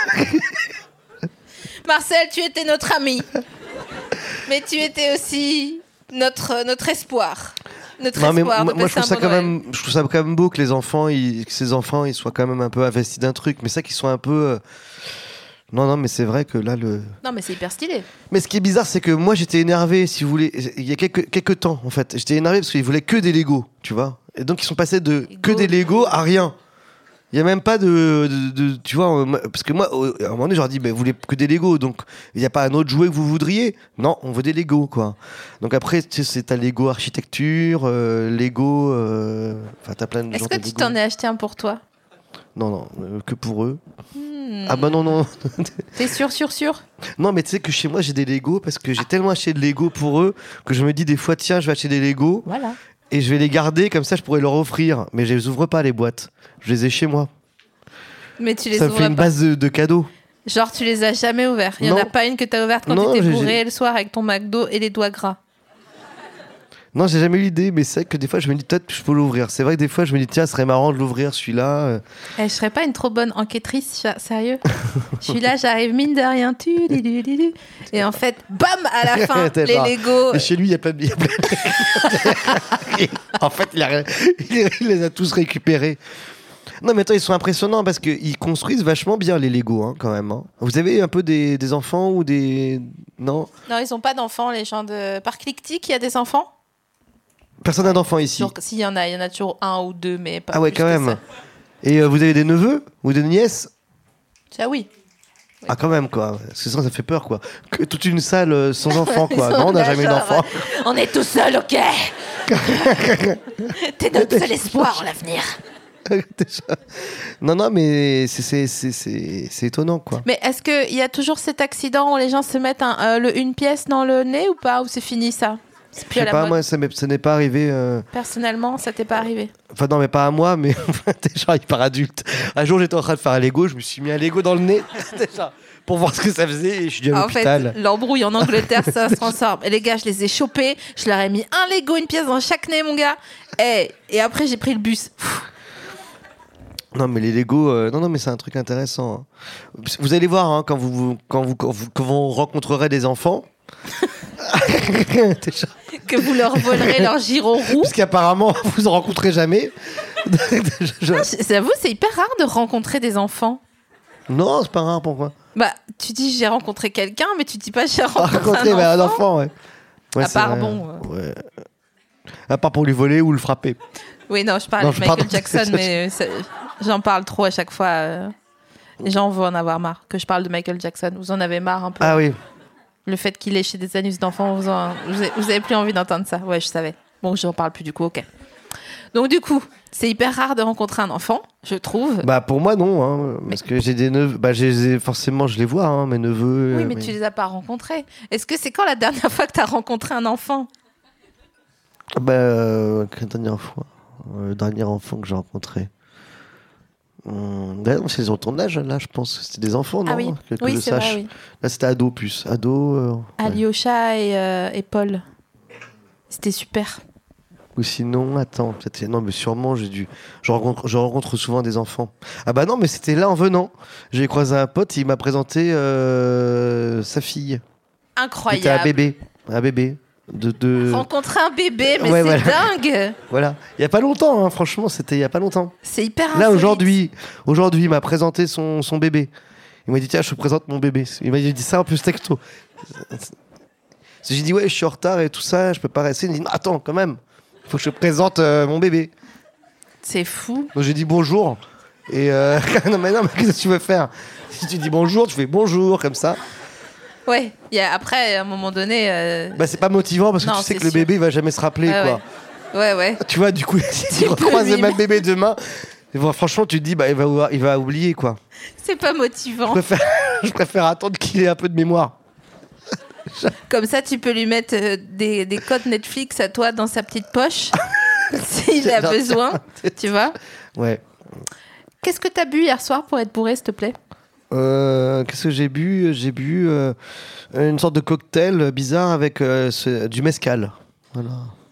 Marcel, tu étais notre ami, mais tu étais aussi notre notre espoir. Notre Non, mais espoir moi, de moi, je passer trouve ça un quand bon Noël. même, je trouve ça quand même beau que les enfants, ils, que ces enfants, ils soient quand même un peu investis d'un truc. Mais ça, qu'ils soient un peu, euh, Non, non, mais c'est vrai que là, le. Non, mais c'est hyper stylé. Mais ce qui est bizarre, c'est que moi, j'étais énervé, si vous voulez, il y a quelques, quelques temps, en fait. J'étais énervé parce qu'ils voulaient que des Lego, tu vois. Et donc, ils sont passés de Lego. que des Lego à rien. Il n'y a même pas de, de, de- Tu vois, euh, parce que moi, au- à un moment donné, je leur dis, bah, vous voulez que des Lego, donc il n'y a pas un autre jouet que vous voudriez. Non, on veut des Lego, quoi. Donc après, tu sais, c'est ta Lego architecture, euh, Lego. euh, Enfin, t'as plein de Est-ce genres que de tu Lego. t'en es acheté un pour toi? Non, non, euh, que pour eux. Hmm. Ah bah non, non. T'es sûr, sûr, sûr? Non, mais tu sais que chez moi, j'ai des Lego parce que j'ai tellement acheté de Lego pour eux que je me dis des fois, tiens, je vais acheter des Lego Voilà. et je vais les garder, comme ça, je pourrais leur offrir. Mais je les ouvre pas, les boîtes. Je les ai chez moi. Mais tu les Ça me ouvres fait une pas. base de, de cadeaux. Genre, tu les as jamais ouverts. Il y en Non. a pas une que t'as ouverte quand Non, t'étais j'ai- bourré j'ai- le soir avec ton McDo et les doigts gras. Non, j'ai jamais eu l'idée, mais c'est vrai que des fois, je me dis peut-être que je peux l'ouvrir. C'est vrai que des fois, je me dis, tiens, ce serait marrant de l'ouvrir, celui-là. euh. Eh, je serais pas une trop bonne enquêtrice, cha- sérieux. Je suis là, j'arrive mine de rien, tu, du, du, du, du. Et en fait, bam, à la fin, T'es les genre- Lego. Et chez lui, il y a plein de. il y a plein de- en fait, il, a- il les a tous récupérés. Non, mais attends, ils sont impressionnants parce qu'ils construisent vachement bien les Lego, hein, quand même. hein. Vous avez un peu des, des enfants ou des. Non Non, ils ont pas d'enfants, les gens de Parc Lictique, il y a des enfants? Personne n'a d'enfants ici. Toujours- S'il y en a, il y en a toujours un ou deux, mais pas Ah ouais, plus quand que même. ça. Et euh, vous avez des neveux ou des nièces? Ça, oui. Ah, quand même, quoi. Parce que sinon, ça fait peur, quoi. Que toute une salle euh, sans enfants, quoi. Ils sont Non, on n'a là, jamais eu genre, d'enfants. On est tout seul, ok? T'es notre seul espoir en l'avenir. Déjà. Non, non, mais c'est- c'est c'est- c'est- c'est étonnant, quoi. Mais est-ce qu'il y a toujours cet accident où les gens se mettent un, euh, le, une pièce dans le nez ou pas? Ou c'est fini ça? C'est Je plus à sais la pas, mode. moi, ça m'est- ça n'est pas arrivé. euh, Personnellement, ça t'est pas arrivé? Enfin, non, mais pas à moi, mais déjà, hyper adulte. Un jour, j'étais en train de faire un Lego, je me suis mis un Lego dans le nez, déjà, pour voir ce que ça faisait, et je suis dit à En fait, l'hôpital. l'embrouille en Angleterre, ça se transforme. Et les gars, je les ai chopés. Je leur ai mis un Lego, une pièce dans chaque nez, mon gars. Et, et après, j'ai pris le bus. Pfff. Non, mais les Lego, euh, non, non, mais c'est un truc intéressant. hein. Vous allez voir, hein, quand, vous, quand, vous, quand, vous, quand vous rencontrerez des enfants. Déjà. Que vous leur volerez leur giron roux. Parce qu'apparemment, vous en rencontrez jamais. Je- Ah, j'avoue, c'est hyper rare de rencontrer des enfants. Non, c'est pas rare, pourquoi? Bah, tu dis j'ai rencontré quelqu'un, mais tu dis pas j'ai rencontré Rencontrer un bah, un enfant. enfant, ouais. Ouais, À c'est part, vrai. bon, euh. Ouais. À part pour lui voler ou le frapper. Oui, non, je parle Non, de je Michael parle- Jackson, mais euh, c'est- j'en parle trop à chaque fois. euh. Les gens vont en avoir marre que je parle de Michael Jackson. Vous en avez marre un peu? Ah oui. Le fait qu'il ait chez des anus d'enfants, vous, en- vous, avez, vous avez plus envie d'entendre ça? Ouais, je savais. Bon, j'en parle plus du coup, ok. Donc du coup, c'est hyper rare de rencontrer un enfant, je trouve. Bah pour moi non, hein, parce que j'ai des neveux. Bah je les ai- forcément je les vois, hein, mes neveux. Oui, euh, mais mes- tu les as pas rencontrés. Est-ce que c'est quand la dernière fois que tu as rencontré un enfant? Bah euh, quelle dernière fois, euh, le dernier enfant que j'ai rencontré. Hum, bah, non, c'est sur ton âge là, je pense. C'était des enfants, non? Ah oui, Que, que oui je c'est sache. vrai, oui. Là c'était ado plus, ado. euh, ouais. Alyosha et, euh, et Paul. C'était super. Ou sinon, attends, peut-être non, mais sûrement j'ai dû. Je rencontre, je rencontre souvent des enfants. Ah bah non, mais c'était là en venant. J'ai croisé un pote, il m'a présenté euh, sa fille. C'était un Incroyable. bébé, un bébé de. de... Rencontrer un bébé, mais Ouais, c'est voilà. dingue. Voilà, il y a pas longtemps, hein, franchement, c'était il y a pas longtemps. C'est hyper Là insolite. aujourd'hui, aujourd'hui, il m'a présenté son, son bébé. Il m'a dit tiens, je te présente mon bébé. Il m'a dit ça en plus texto. J'ai dit ouais, je suis en retard et tout ça, je peux pas rester. Il m'a dit non, attends, quand même, faut que je te présente euh, mon bébé. C'est fou. Donc j'ai dit bonjour. Et euh, non mais non, mais qu'est-ce que tu veux faire? Si tu dis bonjour, tu fais bonjour comme ça. Ouais. Il y a, après, à un moment donné. euh, Bah c'est pas motivant parce que Non, tu sais c'est que le sûr. bébé il va jamais se rappeler ouais, quoi. ouais. Ouais, ouais. Tu vois, du coup, si tu Tu peux recroises le lui même mettre- bébé demain, et bon, franchement, tu te dis bah il va il va oublier quoi. C'est pas Je motivant. préfère, je préfère attendre qu'il ait un peu de mémoire. Comme ça, tu peux lui mettre euh, des, des codes Netflix à toi dans sa petite poche. S'il a Non, besoin. Tu vois? Ouais. Qu'est-ce que t'as bu hier soir pour être bourré, s'il te plaît? Euh, Qu'est-ce que j'ai bu? J'ai bu euh, une sorte de cocktail bizarre avec euh, ce- du mezcal. Voilà.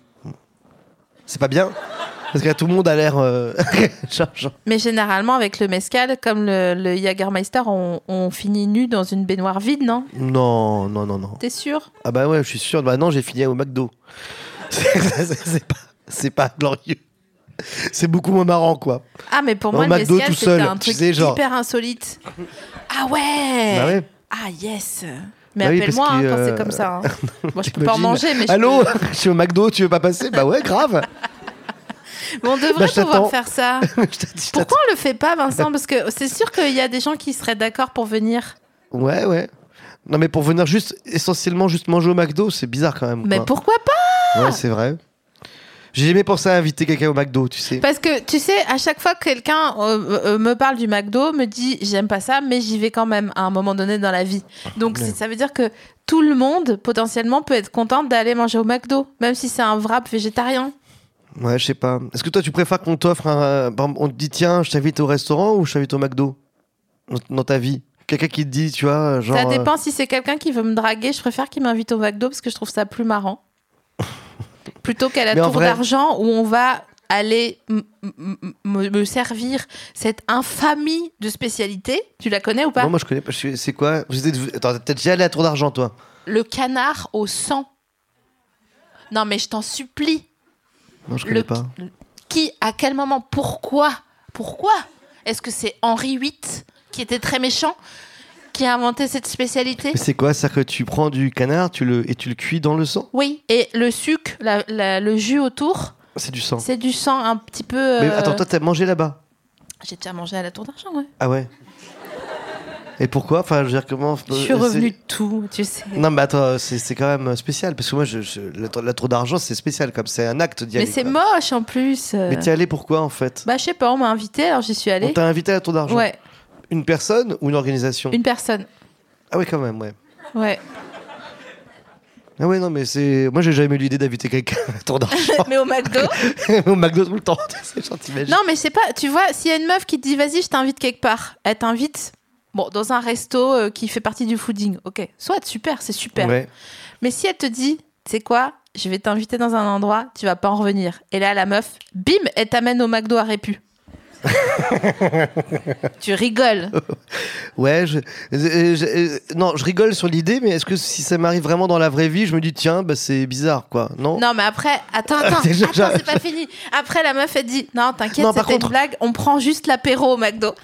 C'est pas bien? Parce que là, tout le monde a l'air. euh, genre- genre- Mais généralement, avec le mezcal, comme le, le Jägermeister, on, on finit nu dans une baignoire vide, non? Non, non, non, non. T'es sûr? Ah bah ouais, je suis sûr. Bah non, j'ai fini au McDo. C'est c'est pas, c'est pas glorieux. C'est beaucoup moins marrant, quoi. Ah, mais pour Au moi, le McDo mezcal, tout c'était seul, un tu truc sais, genre. hyper insolite. Ah ouais, Bah ouais. Ah yes. Mais Bah oui, appelle-moi parce hein, que, quand euh, c'est comme ça. Hein. Moi, je peux pas en manger, mais je Allô, peux... je suis au McDo, tu veux pas passer? Bah ouais, grave. Mais on devrait Bah, je pouvoir t'attends. faire ça. Je t'ai dit, je Pourquoi on le fait pas, Vincent? Parce que c'est sûr qu'il y a des gens qui seraient d'accord pour venir. t'attends. Ouais, ouais. Non, mais pour venir juste, essentiellement, juste manger au McDo, c'est bizarre quand même. Mais quoi. pourquoi pas? Ouais, c'est vrai. J'ai jamais pensé à inviter quelqu'un au McDo, tu sais. Parce que tu sais, à chaque fois que quelqu'un euh, euh, me parle du McDo, me dit j'aime pas ça, mais j'y vais quand même à un moment donné dans la vie. Donc Ouais. c'est- ça veut dire que tout le monde potentiellement peut être content d'aller manger au McDo, même si c'est un wrap végétarien. Ouais, je sais pas. Est-ce que toi, tu préfères qu'on t'offre un. par exemple, on te dit, tiens, je t'invite au restaurant ou je t'invite au McDo dans, dans ta vie? Quelqu'un qui te dit, tu vois, genre. Ça euh, dépend si c'est quelqu'un qui veut me draguer, je préfère qu'il m'invite au McDo parce que je trouve ça plus marrant. Plutôt qu'à la Mais en tour vrai- d'argent où on va aller m- m- m- me servir cette infamie de spécialité. Tu la connais ou pas? Non, moi je connais pas. je suis- C'est quoi? Vous êtes... Attends, t'es déjà allé à la Tour d'Argent, toi? Le canard au sang. Non mais je t'en supplie. Non, je connais Le- pas. Qui, à quel moment, pourquoi Pourquoi Est-ce que c'est Henri huit qui était très méchant qui a inventé cette spécialité? Mais c'est quoi? C'est-à-dire que tu prends du canard tu le... et tu le cuis dans le sang? Oui, et le sucre, la- la- le jus autour, C'est du sang. c'est du sang un petit peu... Mais euh, attends, toi, t'as mangé là-bas? J'ai déjà mangé à la Tour d'Argent, ouais. Ah ouais? Et pourquoi? Enfin, je veux dire, comment. Je suis euh, revenue c'est- de tout, tu sais. Non, mais attends, c'est c'est quand même spécial. Parce que moi, je, je- la, tour- la Tour d'Argent, c'est spécial. Comme c'est un acte d'y Mais aller. c'est quoi. moche en plus. euh. Mais t'y allé pourquoi, en fait? Bah, je sais pas, on m'a invité, alors j'y suis On allée. t'a invité à la Tour d'Argent? Ouais, Une personne ou une organisation? une personne. Ah oui, quand même, ouais. Ouais. Ah ouais, non, mais c'est. Moi, j'ai jamais eu l'idée d'inviter quelqu'un à la Tour d'Argent. Mais au McDo. Au McDo tout le temps. C'est gentil, mais Non, mais je sais pas, tu vois, s'il y a une meuf qui te dit vas-y, je t'invite quelque part, elle t'invite bon, dans un resto euh, qui fait partie du fooding, ok, soit super, c'est super. Ouais. Mais si elle te dit, tu sais quoi, je vais t'inviter dans un endroit, tu vas pas en revenir. Et là, la meuf, bim, elle t'amène au McDo à Répu. Tu rigoles. Ouais, je, je- je- non, je rigole sur l'idée, mais est-ce que si ça m'arrive vraiment dans la vraie vie, je me dis tiens, bah, c'est bizarre, quoi, non? Non, mais après, attends, attends, Déjà, attends, c'est pas fini. Après, la meuf, elle dit, non, t'inquiète, Non, par c'était contre- une blague, on prend juste l'apéro au McDo.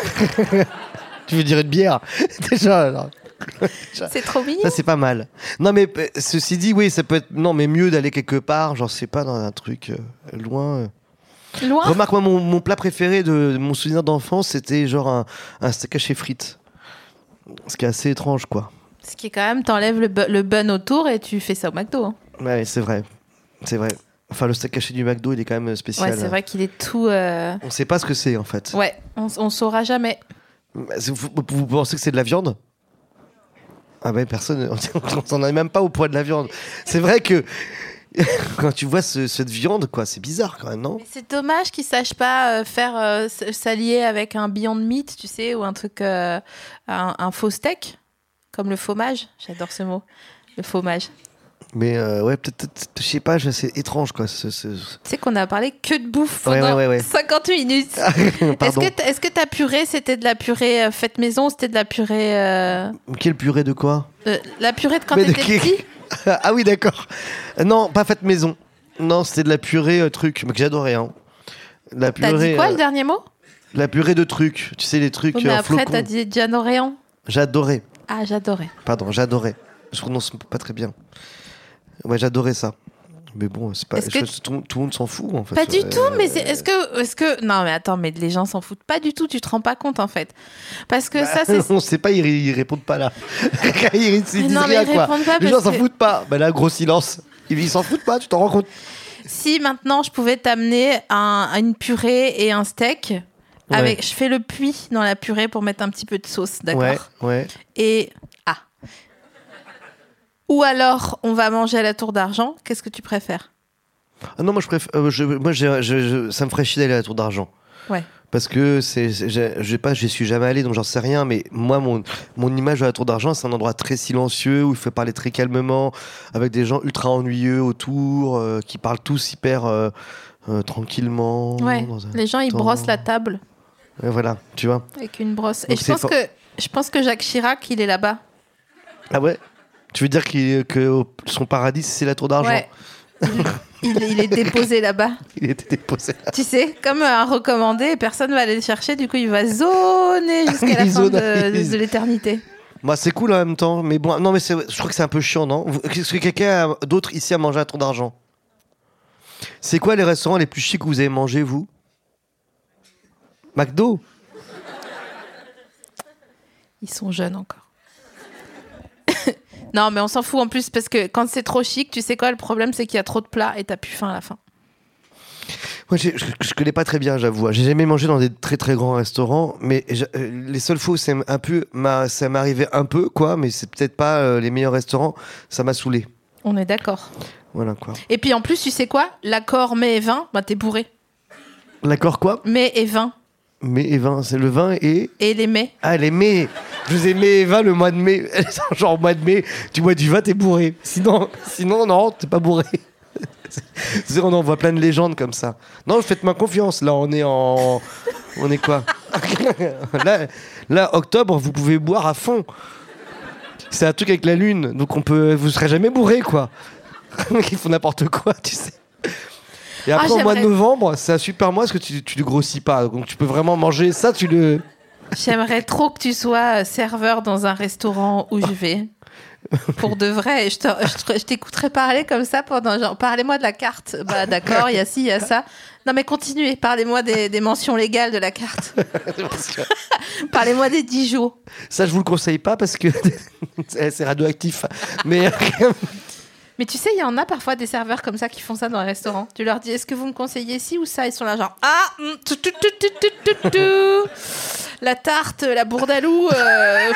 Tu veux dire une bière? Déjà, alors. C'est trop mignon. Ça c'est pas mal. Non, mais euh, ceci dit, oui, ça peut être non, mais mieux d'aller quelque part, genre c'est pas dans un truc euh, loin. euh. Loin. Remarque, moi, mon, mon plat préféré de, de mon souvenir d'enfance, c'était genre un, un steak haché frites. Ce qui est assez étrange, quoi. Ce qui est quand même, t'enlèves le, bu- le bun autour et tu fais ça au McDo. Hein. Ouais, c'est vrai. C'est vrai. Enfin, le steak haché du McDo, il est quand même spécial. Ouais, c'est vrai qu'il est tout. euh, On sait pas ce que c'est, en fait. Ouais, on, on saura jamais. Vous, vous- vous pensez que c'est de la viande? Ah ben, personne. On s'en est même pas au poids de la viande. C'est vrai que. Quand tu vois ce- cette viande, quoi, c'est bizarre quand même, non? Mais c'est dommage qu'ils sachent pas euh, faire euh, s- s'allier avec un Beyond Meat, tu sais, ou un truc, euh, un, un faux steak, comme le fromage. J'adore ce mot, le fromage. Mais euh, ouais, peut-être, peut-être- je sais pas, c'est étrange, quoi. ce- ce- Tu sais qu'on a parlé que de bouffe Ouais, pendant ouais, ouais, ouais. cinquante minutes. Est-ce Pardon. que, t- est-ce que ta purée, c'était de la purée euh, faite maison ou c'était de la purée... euh, Quelle purée de quoi? euh, la purée de quand Mais de t'étais qui petit? Ah oui, d'accord. Euh, Non, pas faite maison. Non, c'était de la purée euh, truc, mais que j'adorais. Hein. La T'as purée, dit quoi, euh, le dernier mot? la purée de trucs. Tu sais, les trucs Oui, mais euh, après, flocons. t'as dit Gianoréan. J'adorais. Ah, j'adorais. Pardon, j'adorais. Je prononce pas très bien. Ouais, j'adorais ça. Mais bon, c'est pas. Est-ce que- je- tout, tout le monde s'en fout en fait. Pas du Euh, tout, mais c'est- est-ce que, est-ce que, non, mais attends, mais les gens s'en foutent pas du tout. Tu te rends pas compte en fait, parce que ça, c'est. On sait pas, ils, ils répondent pas là. ils, ils disent non, mais rien ils quoi. répondent pas Les parce gens s'en que- foutent pas. Bah là, gros silence. Ils ils s'en foutent pas, tu t'en rends compte? Si maintenant je pouvais t'amener un, une purée et un steak, Ouais. avec, je fais le puits dans la purée pour mettre un petit peu de sauce, d'accord? Ouais, ouais. Et ah. Ou alors on va manger à la Tour d'Argent. Qu'est-ce que tu préfères? Ah non, moi je préfère. euh, je, moi, j'ai- je- je- ça me ferait chier d'aller à la Tour d'Argent. Ouais. Parce que c'est, c'est- j'ai- je sais pas, j'y suis jamais allé, donc j'en sais rien. Mais moi, mon, mon image de la Tour d'Argent, c'est un endroit très silencieux où il faut parler très calmement, avec des gens ultra ennuyeux autour, euh, qui parlent tous hyper euh, euh, tranquillement. Ouais. dans un Les gens ils temps. brossent la table Et voilà, tu vois. avec une brosse. Et Donc je c'est pense for- que je pense que Jacques Chirac il est là-bas. Ah ouais. Tu veux dire qu'il, que son paradis c'est la Tour d'Argent? Ouais. il, il est déposé là-bas. Il était déposé là. Tu sais, comme un recommandé, et personne va aller le chercher, du coup il va zoner jusqu'à la Il fin de, zonalise. de, de l'éternité. Bah, c'est cool en même temps, mais bon, non, mais c'est, je crois que c'est un peu chiant, non? Vous- Est-ce que quelqu'un a- d'autre ici a mangé à trop d'argent? C'est quoi les restaurants les plus chics que vous avez mangé, vous? McDo? Ils sont jeunes encore. Non, mais on s'en fout en plus, parce que quand c'est trop chic, tu sais quoi, le problème c'est qu'il y a trop de plats et t'as plus faim à la fin. Moi, j'ai- je, je connais pas très bien, j'avoue. J'ai jamais mangé dans des très très grands restaurants, mais j'a- euh, les seules fois où c'est un peu, m'a- ça m'arrivait un peu, quoi, mais c'est peut-être pas euh, les meilleurs restaurants, ça m'a saoulé. On est d'accord. Voilà, quoi. Et puis en plus, tu sais quoi, l'accord mets et vin, bah t'es bourré. L'accord, quoi? Mets et vin. Mais et vin, c'est le vin et. Et les mets. Ah, les mai. Je vous ai mai et vin le mois de mai. Genre, mois de mai, tu bois du vin, t'es bourré. Sinon, sinon non, t'es pas bourré. C'est- on en voit plein de légendes comme ça. Non, faites-moi confiance. Là, on est en. On est quoi? là, là, octobre, vous pouvez boire à fond. C'est un truc avec la lune, donc on peut. Vous serez jamais bourré, quoi. Ils font n'importe quoi, tu sais. Et après, Ah, au mois de j'aimerais- novembre, c'est un super mois parce que tu, tu le grossis pas. Donc tu peux vraiment manger ça, tu le. J'aimerais trop que tu sois euh, serveur dans un restaurant où je vais. Pour de vrai, je, te- je te- je t'écouterai parler comme ça pendant genre, parlez-moi de la carte. Bah d'accord, il y a ci, il y a ça. Non mais continuez, parlez-moi des, des mentions légales de la carte. Parlez-moi des dix jours. Ça, je vous le conseille pas parce que c'est c'est radioactif. Mais Mais tu sais, il y en a parfois des serveurs comme ça qui font ça dans les restaurants. Tu leur dis, est-ce que vous me conseillez ci ou ça? Ils sont là genre, ah, hum, tout, tout, tout, tout, tout, tout, tout. La tarte, la bourdalou. euh,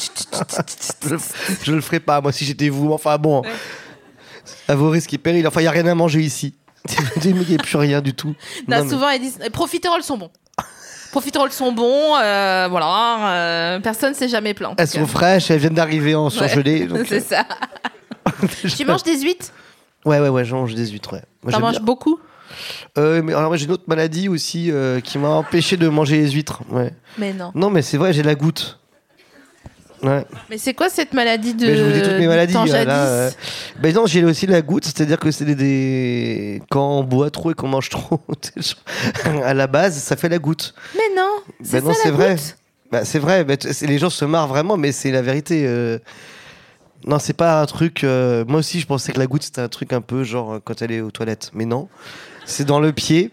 je, je le ferai pas, moi, si j'étais vous. Enfin bon, à vos risques et périls. Enfin, il y a rien à manger ici. Il n'y a plus rien du tout. Là, Non, mais- souvent, ils disent, profiteroles sont bons. Profiteroles sont bons, euh, voilà. euh, personne s'est jamais plaint. en tout Elles cas. sont fraîches, elles viennent d'arriver en surgelé. donc, C'est ça. Tu manges des huîtres? Ouais, ouais, ouais, je mange des huîtres. Ouais. Moi, T'en j'aime manges bien. beaucoup? Euh, mais alors, moi, j'ai une autre maladie aussi euh, qui m'a empêché de manger les huîtres. Ouais. Mais non. Non, mais c'est vrai, j'ai la goutte. Ouais. Mais c'est quoi cette maladie de. Mais je vous dis toutes mes du maladies. temps euh, jadis là, euh. Ben non, j'ai aussi la goutte, c'est-à-dire que c'est des, des- quand on boit trop et qu'on mange trop, à la base, ça fait la goutte. Mais non, c'est Ben non, ça c'est la vrai. goutte. Bah, c'est vrai. Ben, t- c'est- les gens se marrent vraiment, mais c'est la vérité. euh. Non, c'est pas un truc. euh, Moi aussi, je pensais que la goutte c'était un truc un peu genre euh, quand elle est aux toilettes, mais non, c'est dans le pied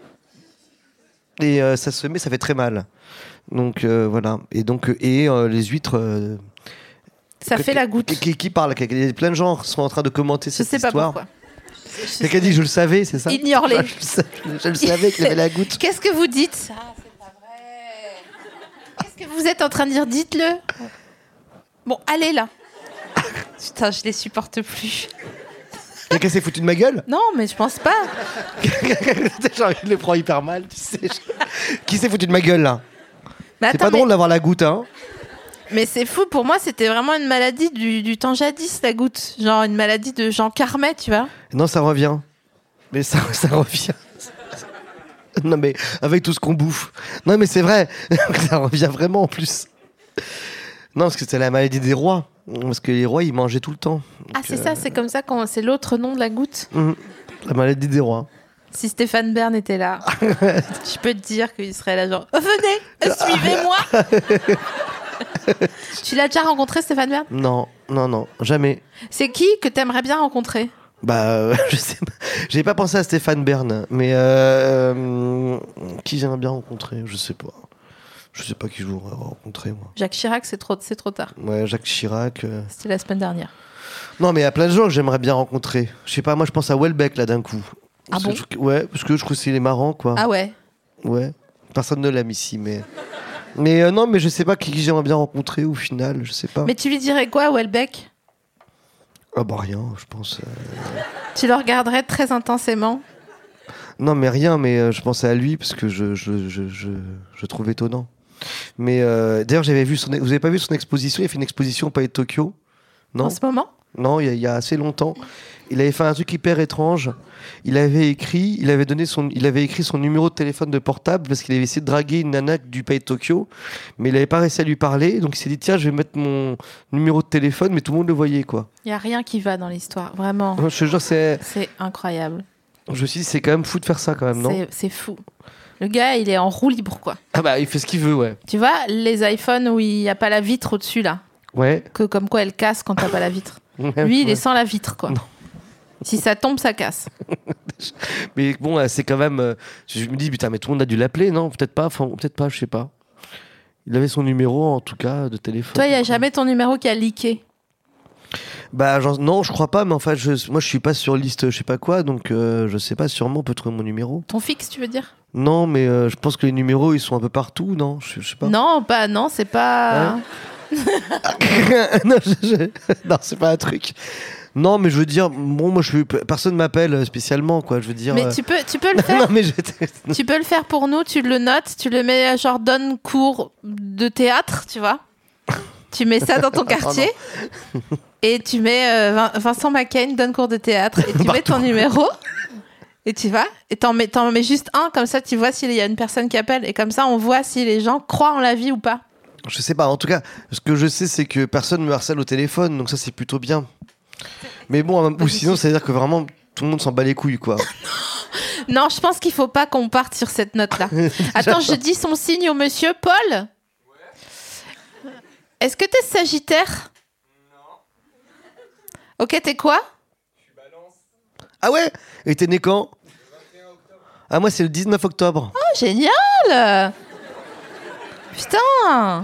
et euh, ça se met, ça fait très mal. Donc euh, voilà. Et donc euh, et euh, les huîtres. euh, Ça que- fait la goutte. Qui, qui- qui parle? Il y a plein de gens qui sont en train de commenter Je cette sais pas histoire. pourquoi. Je Quelqu'un dit je le savais, c'est ça? Ignore-les. Je, le savais- je le savais qu'il y avait la goutte. Qu'est-ce que vous dites? Ça, c'est pas vrai. Qu'est-ce que vous êtes en train de dire? Dites-le. Bon, allez là. Putain, je les supporte plus. Quelqu'un s'est foutu de ma gueule? Non, mais je pense pas. Genre, il le prend hyper mal, tu sais. Qui s'est foutu de ma gueule là? Mais C'est attends, pas mais, drôle d'avoir la goutte, hein? mais c'est fou. Pour moi, c'était vraiment une maladie du, du temps jadis, la goutte. Genre une maladie de Jean Carmet, tu vois. Non, ça revient. Mais ça, ça revient. Non, mais avec tout ce qu'on bouffe. Non, mais c'est vrai. Ça revient vraiment en plus. Non, parce que c'est la maladie des rois. Parce que les rois, ils mangeaient tout le temps. Ah, c'est ça, c'est comme ça qu'on. C'est l'autre nom de la goutte. Mhm. La maladie des rois. Si Stéphane Bern était là, je peux te dire qu'il serait là genre oh, venez, suivez-moi. Tu l'as déjà rencontré, Stéphane Bern? Non, non, non, jamais. C'est qui que t'aimerais bien rencontrer? Bah, euh, je sais pas. J'ai pas pensé à Stéphane Bern, mais euh, euh, qui j'aimerais bien rencontrer, je sais pas. Je sais pas qui je voudrais rencontrer, moi. Jacques Chirac, c'est trop, c'est trop tard. Ouais, Jacques Chirac. euh. C'était la semaine dernière. Non, mais il y a plein de gens que j'aimerais bien rencontrer. Je sais pas, moi je pense à Welbeck là d'un coup. Ah Parce bon que je- Ouais, parce que je trouve qu'il est marrant, quoi. Ah ouais. Ouais. Personne ne l'aime ici, mais. Mais euh, non, mais je sais pas qui j'aimerais bien rencontrer au final, je sais pas. Mais tu lui dirais quoi, Welbeck? Ah bah rien, je pense. euh. Tu le regarderais très intensément? Non, mais rien, mais euh, je pensais à lui parce que je, je, je, je, je trouve étonnant. Mais euh, d'ailleurs, j'avais vu son. Vous avez pas vu son exposition? Il a fait une exposition au Palais de Tokyo? Non. En ce moment? Non, il y, a- il y a assez longtemps. il avait fait un truc hyper étrange. Il avait écrit, il avait donné son, il avait écrit son numéro de téléphone de portable parce qu'il avait essayé de draguer une nana du pays de Tokyo, mais il n'avait pas réussi à lui parler. Donc il s'est dit tiens, je vais mettre mon numéro de téléphone, mais tout le monde le voyait quoi. Il y a rien qui va dans l'histoire, vraiment. Je te jure, c'est. C'est incroyable. Je me suis dit c'est quand même fou de faire ça quand même, non? C'est, c'est fou. Le gars, il est en roue libre quoi. Ah bah il fait ce qu'il veut, ouais. Tu vois les iPhones où il n'y a pas la vitre au-dessus là. Ouais. Que comme quoi elle casse quand t'as pas la vitre. Ouais, Lui, il ouais. est sans la vitre quoi. Non. Si ça tombe, ça casse. Mais bon, c'est quand même. euh, Je me dis, putain, mais tout le monde a dû l'appeler, non? Peut-être pas, enfin, peut-être pas, je sais pas. Il avait son numéro, en tout cas, de téléphone. Toi, il n'y a jamais ton numéro qui a leaké. Bah, genre, non, je crois pas, mais enfin, je, moi, je suis pas sur liste, je sais pas quoi, donc euh, je sais pas, sûrement, on peut trouver mon numéro. Ton fixe, tu veux dire? Non, mais euh, je pense que les numéros, ils sont un peu partout, non? Je, je sais pas. Non, pas, non, c'est pas. Hein non, je- je- non, c'est pas un truc. Non, mais je veux dire, bon, moi, je personne m'appelle spécialement, quoi. Je veux dire. Mais euh, tu peux, tu peux le faire. non, mais je... Tu peux le faire pour nous, tu le notes, tu le mets genre donne cours de théâtre, tu vois. Tu mets ça dans ton quartier et tu mets euh, Vin- Vincent McCain donne cours de théâtre et tu mets ton numéro et tu vas et t'en mets, t'en mets juste un comme ça tu vois s'il y a une personne qui appelle et comme ça on voit si les gens croient en la vie ou pas. Je sais pas, en tout cas, ce que je sais, c'est que personne me harcèle au téléphone, donc ça, c'est plutôt bien. Mais bon, ou sinon, ça veut dire que vraiment, tout le monde s'en bat les couilles, quoi. Non, je pense qu'il faut pas qu'on parte sur cette note-là. Attends, je dis son signe au monsieur. Paul ? Est-ce que t'es Sagittaire ? Non. Ok, t'es quoi ? Ah ouais? Et t'es né quand? Ah, moi, c'est le dix-neuf octobre. Oh, génial ! Putain !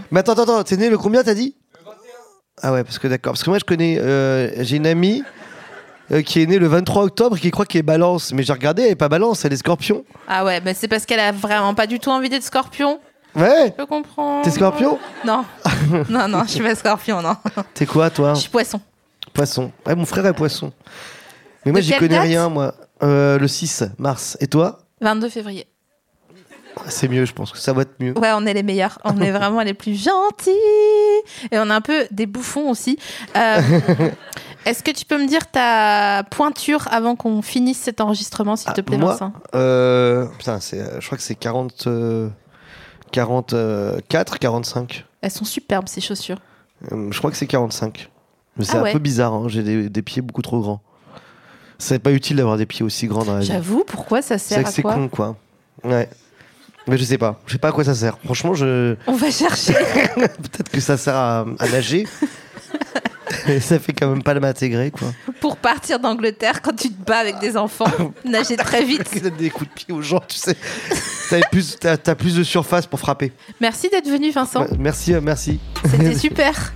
Mais attends, attends, attends, t'es né le combien, t'as dit? Le vingt et un. Ah ouais, parce que d'accord. Parce que moi, je connais... euh, j'ai une amie euh, qui est née le vingt-trois octobre et qui croit qu'elle est balance. Mais j'ai regardé, elle est pas balance, elle est scorpion. Ah ouais, mais c'est parce qu'elle a vraiment pas du tout envie d'être scorpion. Ouais. Je comprends. T'es scorpion? Non. Non, non, je suis pas scorpion, non. T'es quoi, toi? Je suis poisson. Poisson. Ouais, mon frère est poisson. Mais moi, De j'y quelle connais date? rien, moi. Euh, le six mars. Et toi? vingt-deux février. C'est mieux, je pense que ça va être mieux. Ouais, on est les meilleurs. On est vraiment les plus gentils. Et on est un peu des bouffons aussi. Euh, est-ce que tu peux me dire ta pointure avant qu'on finisse cet enregistrement, s'il te plaît, Moi, Vincent? euh, putain, c'est, je crois que c'est quarante, euh, quarante-quatre, quarante-cinq. Elles sont superbes, ces chaussures. Euh, je crois que c'est quarante-cinq. Mais c'est Ah un ouais. peu bizarre, hein, j'ai des, des pieds beaucoup trop grands. C'est pas utile d'avoir des pieds aussi grands dans la vie. J'avoue, pourquoi ça C'est sert que à c'est quoi? con, quoi. Ouais. Mais je sais pas. Je sais pas à quoi ça sert. Franchement, je. On va chercher. Peut-être que ça sert à, à nager. Et ça fait quand même pas le m'intégrer, quoi. Pour partir d'Angleterre quand tu te bats avec des enfants, nager très vite. Tu donnes des coups de pied aux gens, tu sais. T'as plus, t'as, t'as plus de surface pour frapper. Merci d'être venu, Vincent. Ouais, merci, euh, merci. C'était super.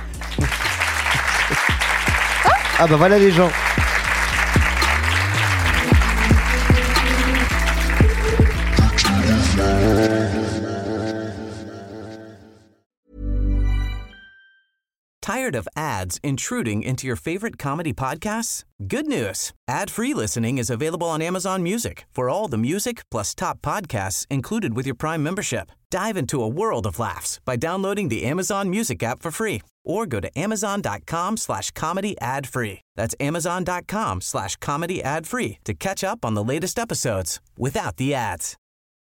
Ah bah voilà les gens. Tired of ads intruding into your favorite comedy podcasts? Good news. Ad-free listening is available on Amazon Music for all the music plus top podcasts included with your Prime membership. Dive into a world of laughs by downloading the Amazon Music app for free or go to amazon.com slash comedy ad free. That's amazon.com slash comedy ad free to catch up on the latest episodes without the ads.